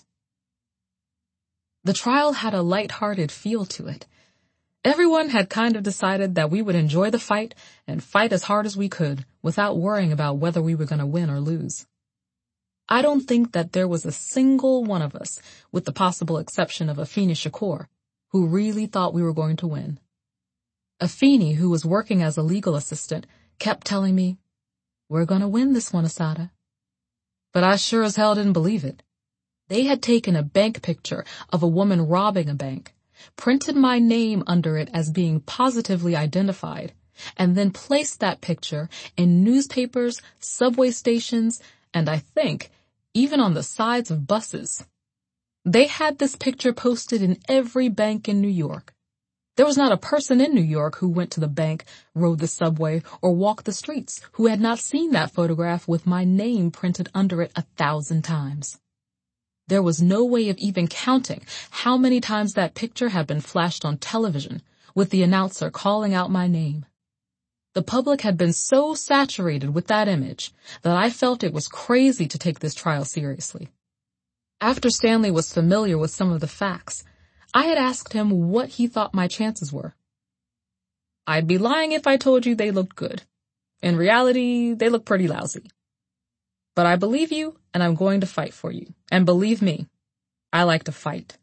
The trial had a light-hearted feel to it. Everyone had kind of decided that we would enjoy the fight and fight as hard as we could without worrying about whether we were going to win or lose. I don't think that there was a single one of us, with the possible exception of Afeni Shakur, who really thought we were going to win. Afeni, who was working as a legal assistant, kept telling me, "We're going to win this one, Assata." But I sure as hell didn't believe it. They had taken a bank picture of a woman robbing a bank, printed my name under it as being positively identified, and then placed that picture in newspapers, subway stations, and I think even on the sides of buses. They had this picture posted in every bank in New York. There was not a person in New York who went to the bank, rode the subway, or walked the streets who had not seen that photograph with my name printed under it a thousand times. There was no way of even counting how many times that picture had been flashed on television, with the announcer calling out my name. The public had been so saturated with that image that I felt it was crazy to take this trial seriously. After Stanley was familiar with some of the facts, I had asked him what he thought my chances were. "I'd be lying if I told you they looked good. In reality, they look pretty lousy. But I believe you, and I'm going to fight for you. And believe me, I like to fight."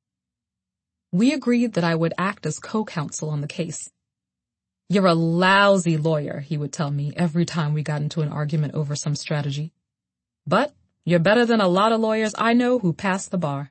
We agreed that I would act as co-counsel on the case. "You're a lousy lawyer," he would tell me every time we got into an argument over some strategy. "But you're better than a lot of lawyers I know who pass the bar."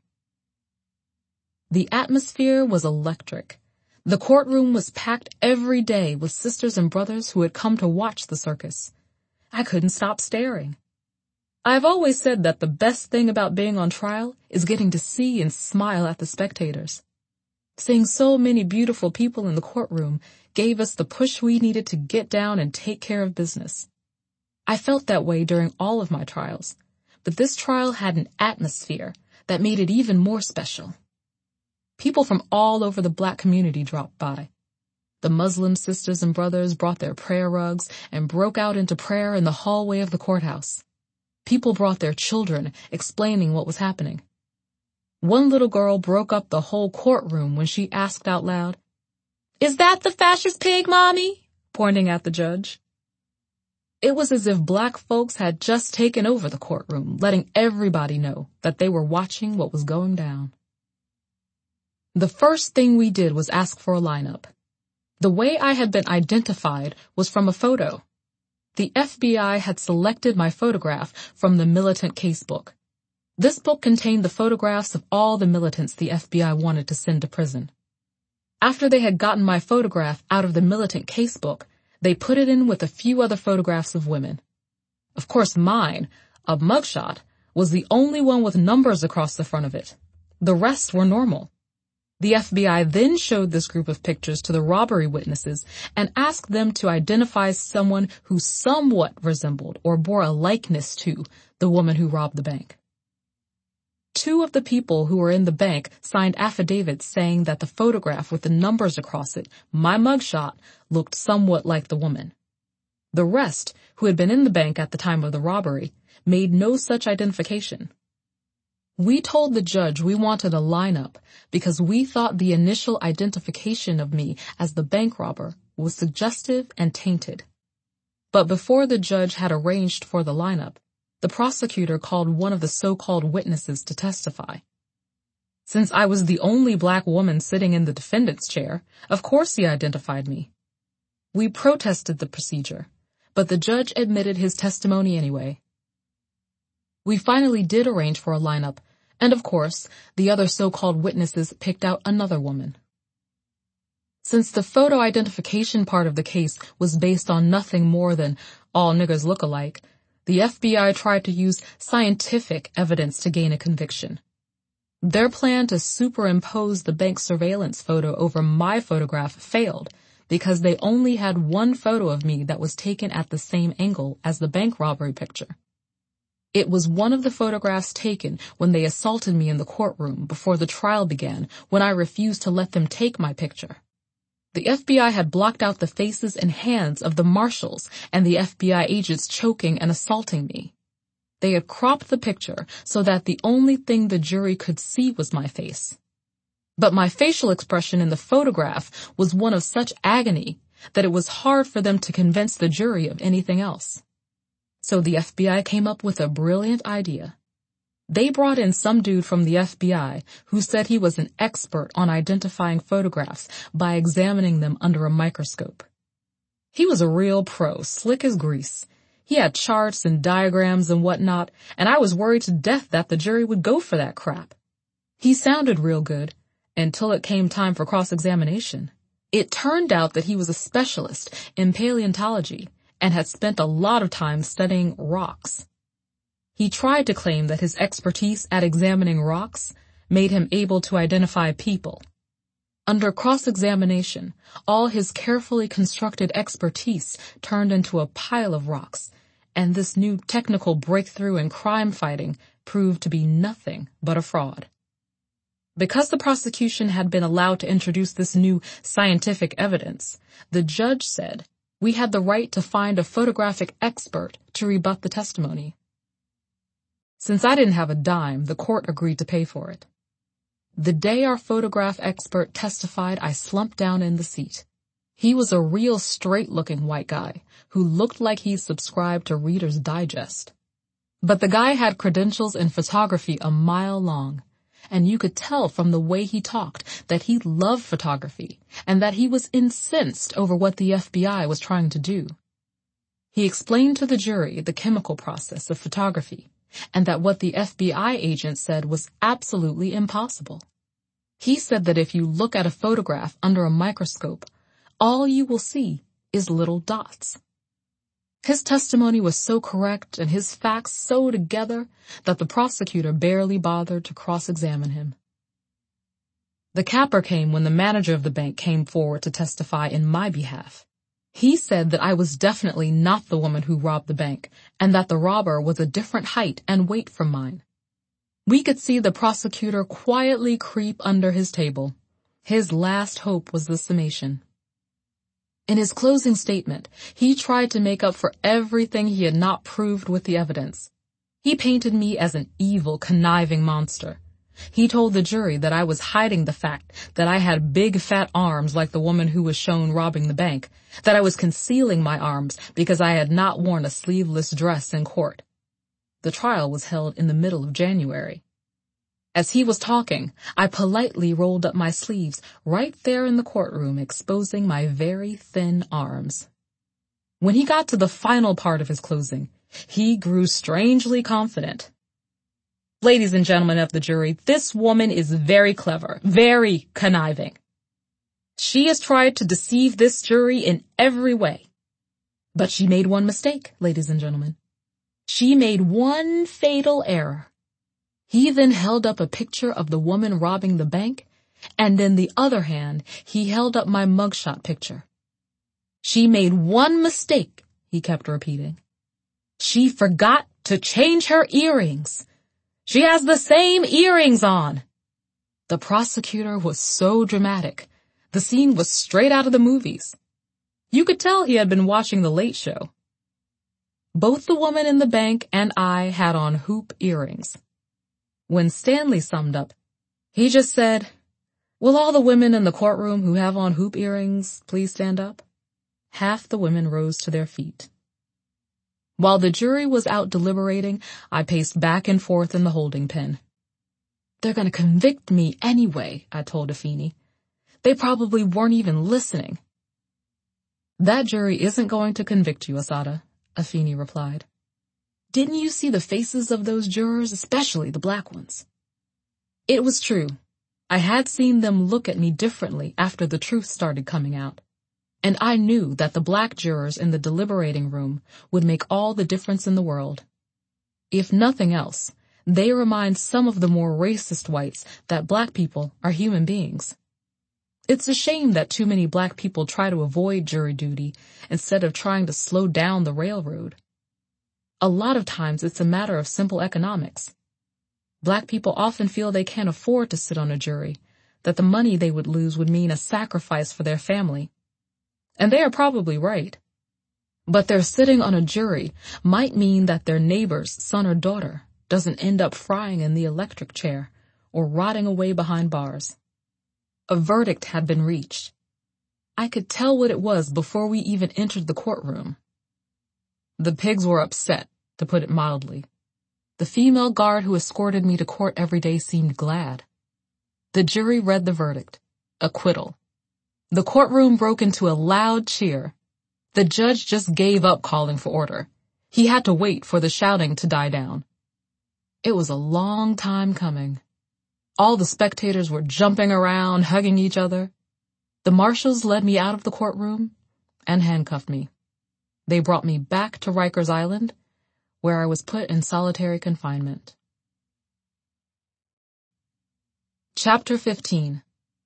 The atmosphere was electric. The courtroom was packed every day with sisters and brothers who had come to watch the circus. I couldn't stop staring. I've always said that the best thing about being on trial is getting to see and smile at the spectators. Seeing so many beautiful people in the courtroom gave us the push we needed to get down and take care of business. I felt that way during all of my trials, but this trial had an atmosphere that made it even more special. People from all over the Black community dropped by. The Muslim sisters and brothers brought their prayer rugs and broke out into prayer in the hallway of the courthouse. People brought their children, explaining what was happening. One little girl broke up the whole courtroom when she asked out loud, "Is that the fascist pig, Mommy?" pointing at the judge. It was as if Black folks had just taken over the courtroom, letting everybody know that they were watching what was going down. The first thing we did was ask for a lineup. The way I had been identified was from a photo. The F B I had selected my photograph from the militant casebook. This book contained the photographs of all the militants the F B I wanted to send to prison. After they had gotten my photograph out of the militant casebook, they put it in with a few other photographs of women. Of course, mine, a mugshot, was the only one with numbers across the front of it. The rest were normal. The F B I then showed this group of pictures to the robbery witnesses and asked them to identify someone who somewhat resembled or bore a likeness to the woman who robbed the bank. Two of the people who were in the bank signed affidavits saying that the photograph with the numbers across it, my mugshot, looked somewhat like the woman. The rest, who had been in the bank at the time of the robbery, made no such identification. We told the judge we wanted a lineup because we thought the initial identification of me as the bank robber was suggestive and tainted. But before the judge had arranged for the lineup, the prosecutor called one of the so-called witnesses to testify. Since I was the only Black woman sitting in the defendant's chair, of course he identified me. We protested the procedure, but the judge admitted his testimony anyway. We finally did arrange for a lineup, and of course, the other so-called witnesses picked out another woman. Since the photo identification part of the case was based on nothing more than all niggers look alike, the F B I tried to use scientific evidence to gain a conviction. Their plan to superimpose the bank surveillance photo over my photograph failed because they only had one photo of me that was taken at the same angle as the bank robbery picture. It was one of the photographs taken when they assaulted me in the courtroom before the trial began, when I refused to let them take my picture. The F B I had blocked out the faces and hands of the marshals and the F B I agents choking and assaulting me. They had cropped the picture so that the only thing the jury could see was my face. But my facial expression in the photograph was one of such agony that it was hard for them to convince the jury of anything else. So the F B I came up with a brilliant idea. They brought in some dude from the F B I who said he was an expert on identifying photographs by examining them under a microscope. He was a real pro, slick as grease. He had charts and diagrams and whatnot, and I was worried to death that the jury would go for that crap. He sounded real good, until it came time for cross-examination. It turned out that he was a specialist in paleontology and had spent a lot of time studying rocks. He tried to claim that his expertise at examining rocks made him able to identify people. Under cross-examination, all his carefully constructed expertise turned into a pile of rocks, and this new technical breakthrough in crime fighting proved to be nothing but a fraud. Because the prosecution had been allowed to introduce this new scientific evidence, the judge said we had the right to find a photographic expert to rebut the testimony. Since I didn't have a dime, the court agreed to pay for it. The day our photograph expert testified, I slumped down in the seat. He was a real straight-looking white guy who looked like he subscribed to Reader's Digest. But the guy had credentials in photography a mile long, and you could tell from the way he talked that he loved photography and that he was incensed over what the F B I was trying to do. He explained to the jury the chemical process of photography and that what the F B I agent said was absolutely impossible. He said that if you look at a photograph under a microscope, all you will see is little dots. His testimony was so correct and his facts so together that the prosecutor barely bothered to cross-examine him. The capper came when the manager of the bank came forward to testify in my behalf. He said that I was definitely not the woman who robbed the bank and that the robber was a different height and weight from mine. We could see the prosecutor quietly creep under his table. His last hope was the summation. In his closing statement, he tried to make up for everything he had not proved with the evidence. He painted me as an evil, conniving monster. He told the jury that I was hiding the fact that I had big fat arms like the woman who was shown robbing the bank, that I was concealing my arms because I had not worn a sleeveless dress in court. The trial was held in the middle of January. As he was talking, I politely rolled up my sleeves right there in the courtroom, exposing my very thin arms. When he got to the final part of his closing, he grew strangely confident. Ladies and gentlemen of the jury, this woman is very clever, very conniving. She has tried to deceive this jury in every way. But she made one mistake, ladies and gentlemen. She made one fatal error. He then held up a picture of the woman robbing the bank, and in the other hand, he held up my mugshot picture. She made one mistake, he kept repeating. She forgot to change her earrings. She has the same earrings on. The prosecutor was so dramatic. The scene was straight out of the movies. You could tell he had been watching The Late Show. Both the woman in the bank and I had on hoop earrings. When Stanley summed up, he just said, "Will all the women in the courtroom who have on hoop earrings please stand up?" Half the women rose to their feet. While the jury was out deliberating, I paced back and forth in the holding pen. "They're going to convict me anyway," I told Afeni. "They probably weren't even listening." "That jury isn't going to convict you, Asada," Afeni replied. "Didn't you see the faces of those jurors, especially the black ones?" It was true. I had seen them look at me differently after the truth started coming out. And I knew that the black jurors in the deliberating room would make all the difference in the world. If nothing else, they remind some of the more racist whites that black people are human beings. It's a shame that too many black people try to avoid jury duty instead of trying to slow down the railroad. A lot of times it's a matter of simple economics. Black people often feel they can't afford to sit on a jury, that the money they would lose would mean a sacrifice for their family. And they are probably right. But their sitting on a jury might mean that their neighbor's son or daughter doesn't end up frying in the electric chair or rotting away behind bars. A verdict had been reached. I could tell what it was before we even entered the courtroom. The pigs were upset, to put it mildly. The female guard who escorted me to court every day seemed glad. The jury read the verdict. Acquittal. The courtroom broke into a loud cheer. The judge just gave up calling for order. He had to wait for the shouting to die down. It was a long time coming. All the spectators were jumping around, hugging each other. The marshals led me out of the courtroom and handcuffed me. They brought me back to Rikers Island, where I was put in solitary confinement. Chapter fifteen.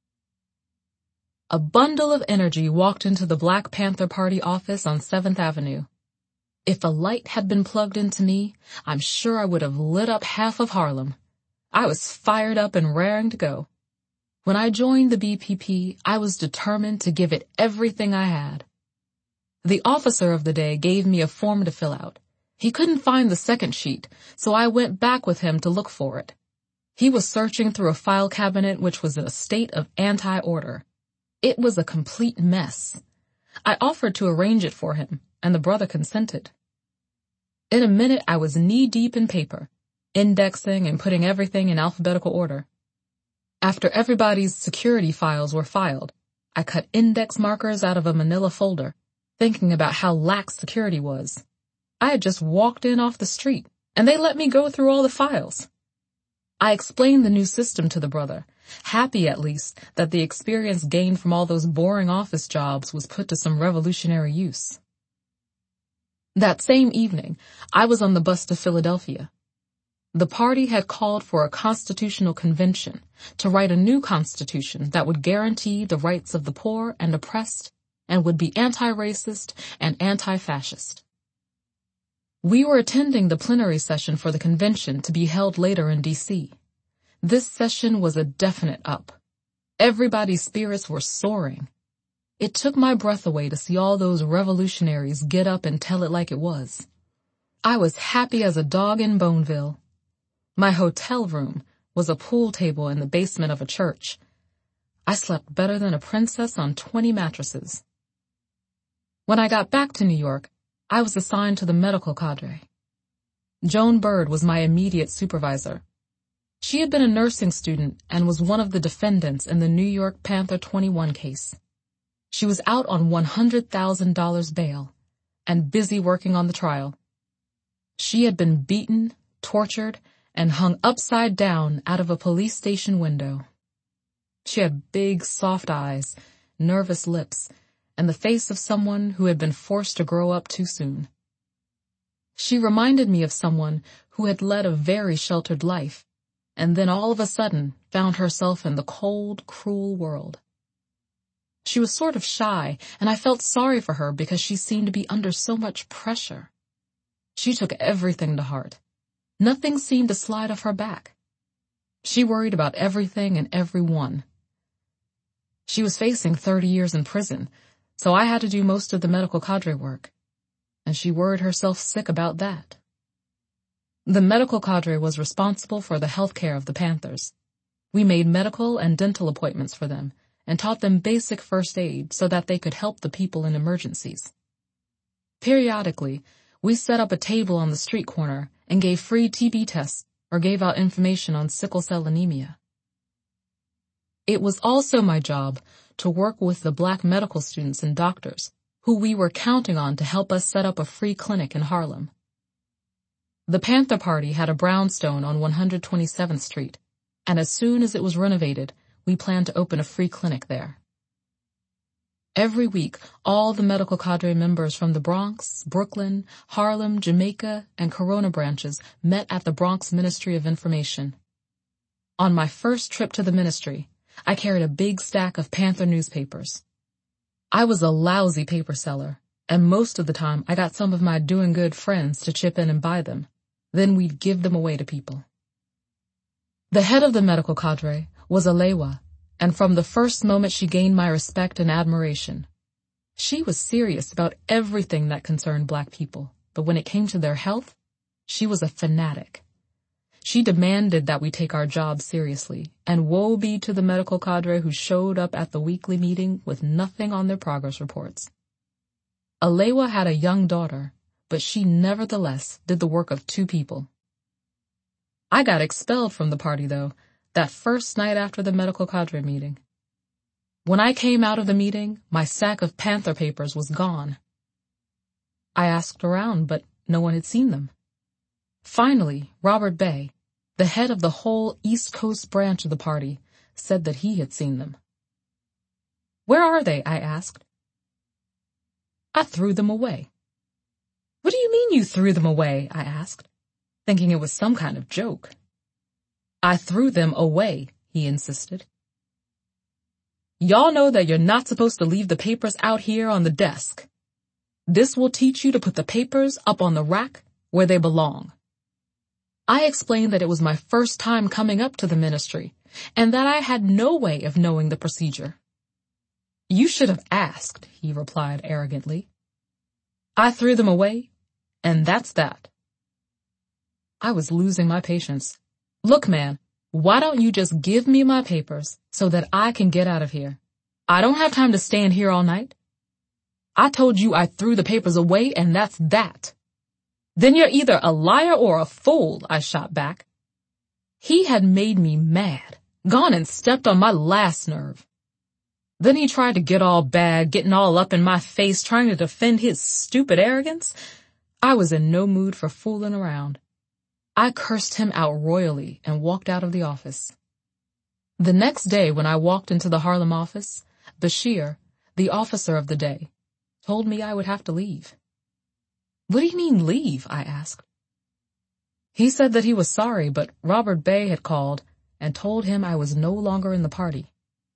A bundle of energy walked into the Black Panther Party office on seventh Avenue. If a light had been plugged into me, I'm sure I would have lit up half of Harlem. I was fired up and raring to go. When I joined the B P P, I was determined to give it everything I had. The officer of the day gave me a form to fill out. He couldn't find the second sheet, so I went back with him to look for it. He was searching through a file cabinet which was in a state of anti-order. It was a complete mess. I offered to arrange it for him, and the brother consented. In a minute I was knee-deep in paper, indexing and putting everything in alphabetical order. After everybody's security files were filed, I cut index markers out of a manila folder, thinking about how lax security was. I had just walked in off the street, and they let me go through all the files. I explained the new system to the brother, happy at least that the experience gained from all those boring office jobs was put to some revolutionary use. That same evening, I was on the bus to Philadelphia. The party had called for a constitutional convention to write a new constitution that would guarantee the rights of the poor and oppressed and would be anti-racist and anti-fascist. We were attending the plenary session for the convention to be held later in D C This session was a definite up. Everybody's spirits were soaring. It took my breath away to see all those revolutionaries get up and tell it like it was. I was happy as a dog in Boneville. My hotel room was a pool table in the basement of a church. I slept better than a princess on twenty mattresses. When I got back to New York, I was assigned to the medical cadre. Joan Bird was my immediate supervisor. She had been a nursing student and was one of the defendants in the New York Panther twenty-one case. She was out on one hundred thousand dollars bail and busy working on the trial. She had been beaten, tortured, and hung upside down out of a police station window. She had big, soft eyes, nervous lips, and the face of someone who had been forced to grow up too soon. She reminded me of someone who had led a very sheltered life, and then all of a sudden found herself in the cold, cruel world. She was sort of shy, and I felt sorry for her because she seemed to be under so much pressure. She took everything to heart. Nothing seemed to slide off her back. She worried about everything and everyone. She was facing thirty years in prison, so I had to do most of the medical cadre work, and she worried herself sick about that. The medical cadre was responsible for the health care of the Panthers. We made medical and dental appointments for them and taught them basic first aid so that they could help the people in emergencies. Periodically, we set up a table on the street corner and gave free T B tests or gave out information on sickle cell anemia. It was also my job to work with the black medical students and doctors, who we were counting on to help us set up a free clinic in Harlem. The Panther Party had a brownstone on one hundred twenty-seventh Street, and as soon as it was renovated, we planned to open a free clinic there. Every week, all the medical cadre members from the Bronx, Brooklyn, Harlem, Jamaica, and Corona branches met at the Bronx Ministry of Information. On my first trip to the ministry, I carried a big stack of Panther newspapers. I was a lousy paper seller, and most of the time I got some of my doing good friends to chip in and buy them. Then we'd give them away to people. The head of the medical cadre was Alewa, and from the first moment she gained my respect and admiration. She was serious about everything that concerned black people, but when it came to their health, she was a fanatic. She demanded that we take our job seriously, and woe be to the medical cadre who showed up at the weekly meeting with nothing on their progress reports. Alewa had a young daughter, but she nevertheless did the work of two people. I got expelled from the party, though, that first night after the medical cadre meeting. When I came out of the meeting, my sack of Panther papers was gone. I asked around, but no one had seen them. Finally, Robert Bay, the head of the whole East Coast branch of the party, said that he had seen them. "Where are they?" I asked. "I threw them away." "What do you mean you threw them away?" I asked, thinking it was some kind of joke. "I threw them away," he insisted. "Y'all know that you're not supposed to leave the papers out here on the desk. This will teach you to put the papers up on the rack where they belong." I explained that it was my first time coming up to the ministry, and that I had no way of knowing the procedure. "You should have asked," he replied arrogantly. "I threw them away, And that's that. I was losing my patience. Look, man, why don't you just give me my papers so that I can get out of here? I don't have time to stand here all night. I told you I threw the papers away, and that's that. Then you're either a liar or a fool, I shot back. He had made me mad, gone and stepped on my last nerve. Then he tried to get all bad, getting all up in my face, trying to defend his stupid arrogance. I was in no mood for fooling around. I cursed him out royally and walked out of the office. The next day, when I walked into the Harlem office, Bashir, the officer of the day, told me I would have to leave. What do you mean leave? I asked. He said that he was sorry, but Robert Bey had called and told him I was no longer in the party.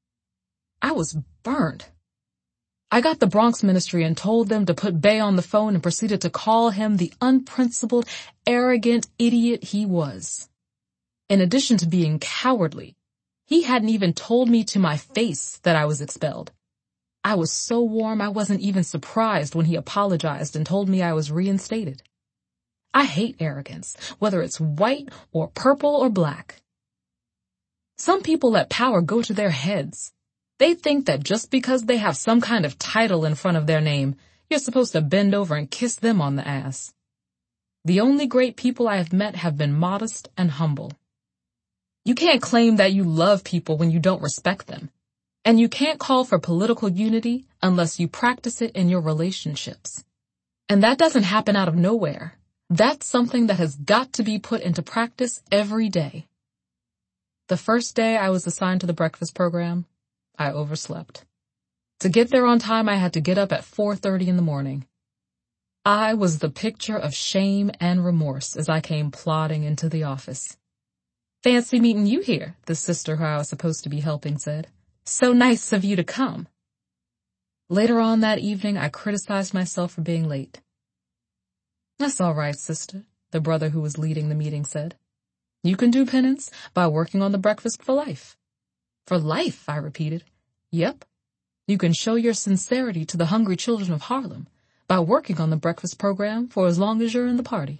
I was burned. I got the Bronx Ministry and told them to put Bey on the phone and proceeded to call him the unprincipled, arrogant idiot he was. In addition to being cowardly, he hadn't even told me to my face that I was expelled. I was so warm I wasn't even surprised when he apologized and told me I was reinstated. I hate arrogance, whether it's white or purple or black. Some people let power go to their heads. They think that just because they have some kind of title in front of their name, you're supposed to bend over and kiss them on the ass. The only great people I have met have been modest and humble. You can't claim that you love people when you don't respect them. And you can't call for political unity unless you practice it in your relationships. And that doesn't happen out of nowhere. That's something that has got to be put into practice every day. The first day I was assigned to the breakfast program, I overslept. To get there on time, I had to get up at four thirty in the morning. I was the picture of shame and remorse as I came plodding into the office. "Fancy meeting you here," the sister who I was supposed to be helping said. "So nice of you to come." Later on that evening, I criticized myself for being late. "That's all right, sister," the brother who was leading the meeting said. "You can do penance by working on the breakfast for life." "For life," I repeated. "Yep. You can show your sincerity to the hungry children of Harlem by working on the breakfast program for as long as you're in the party."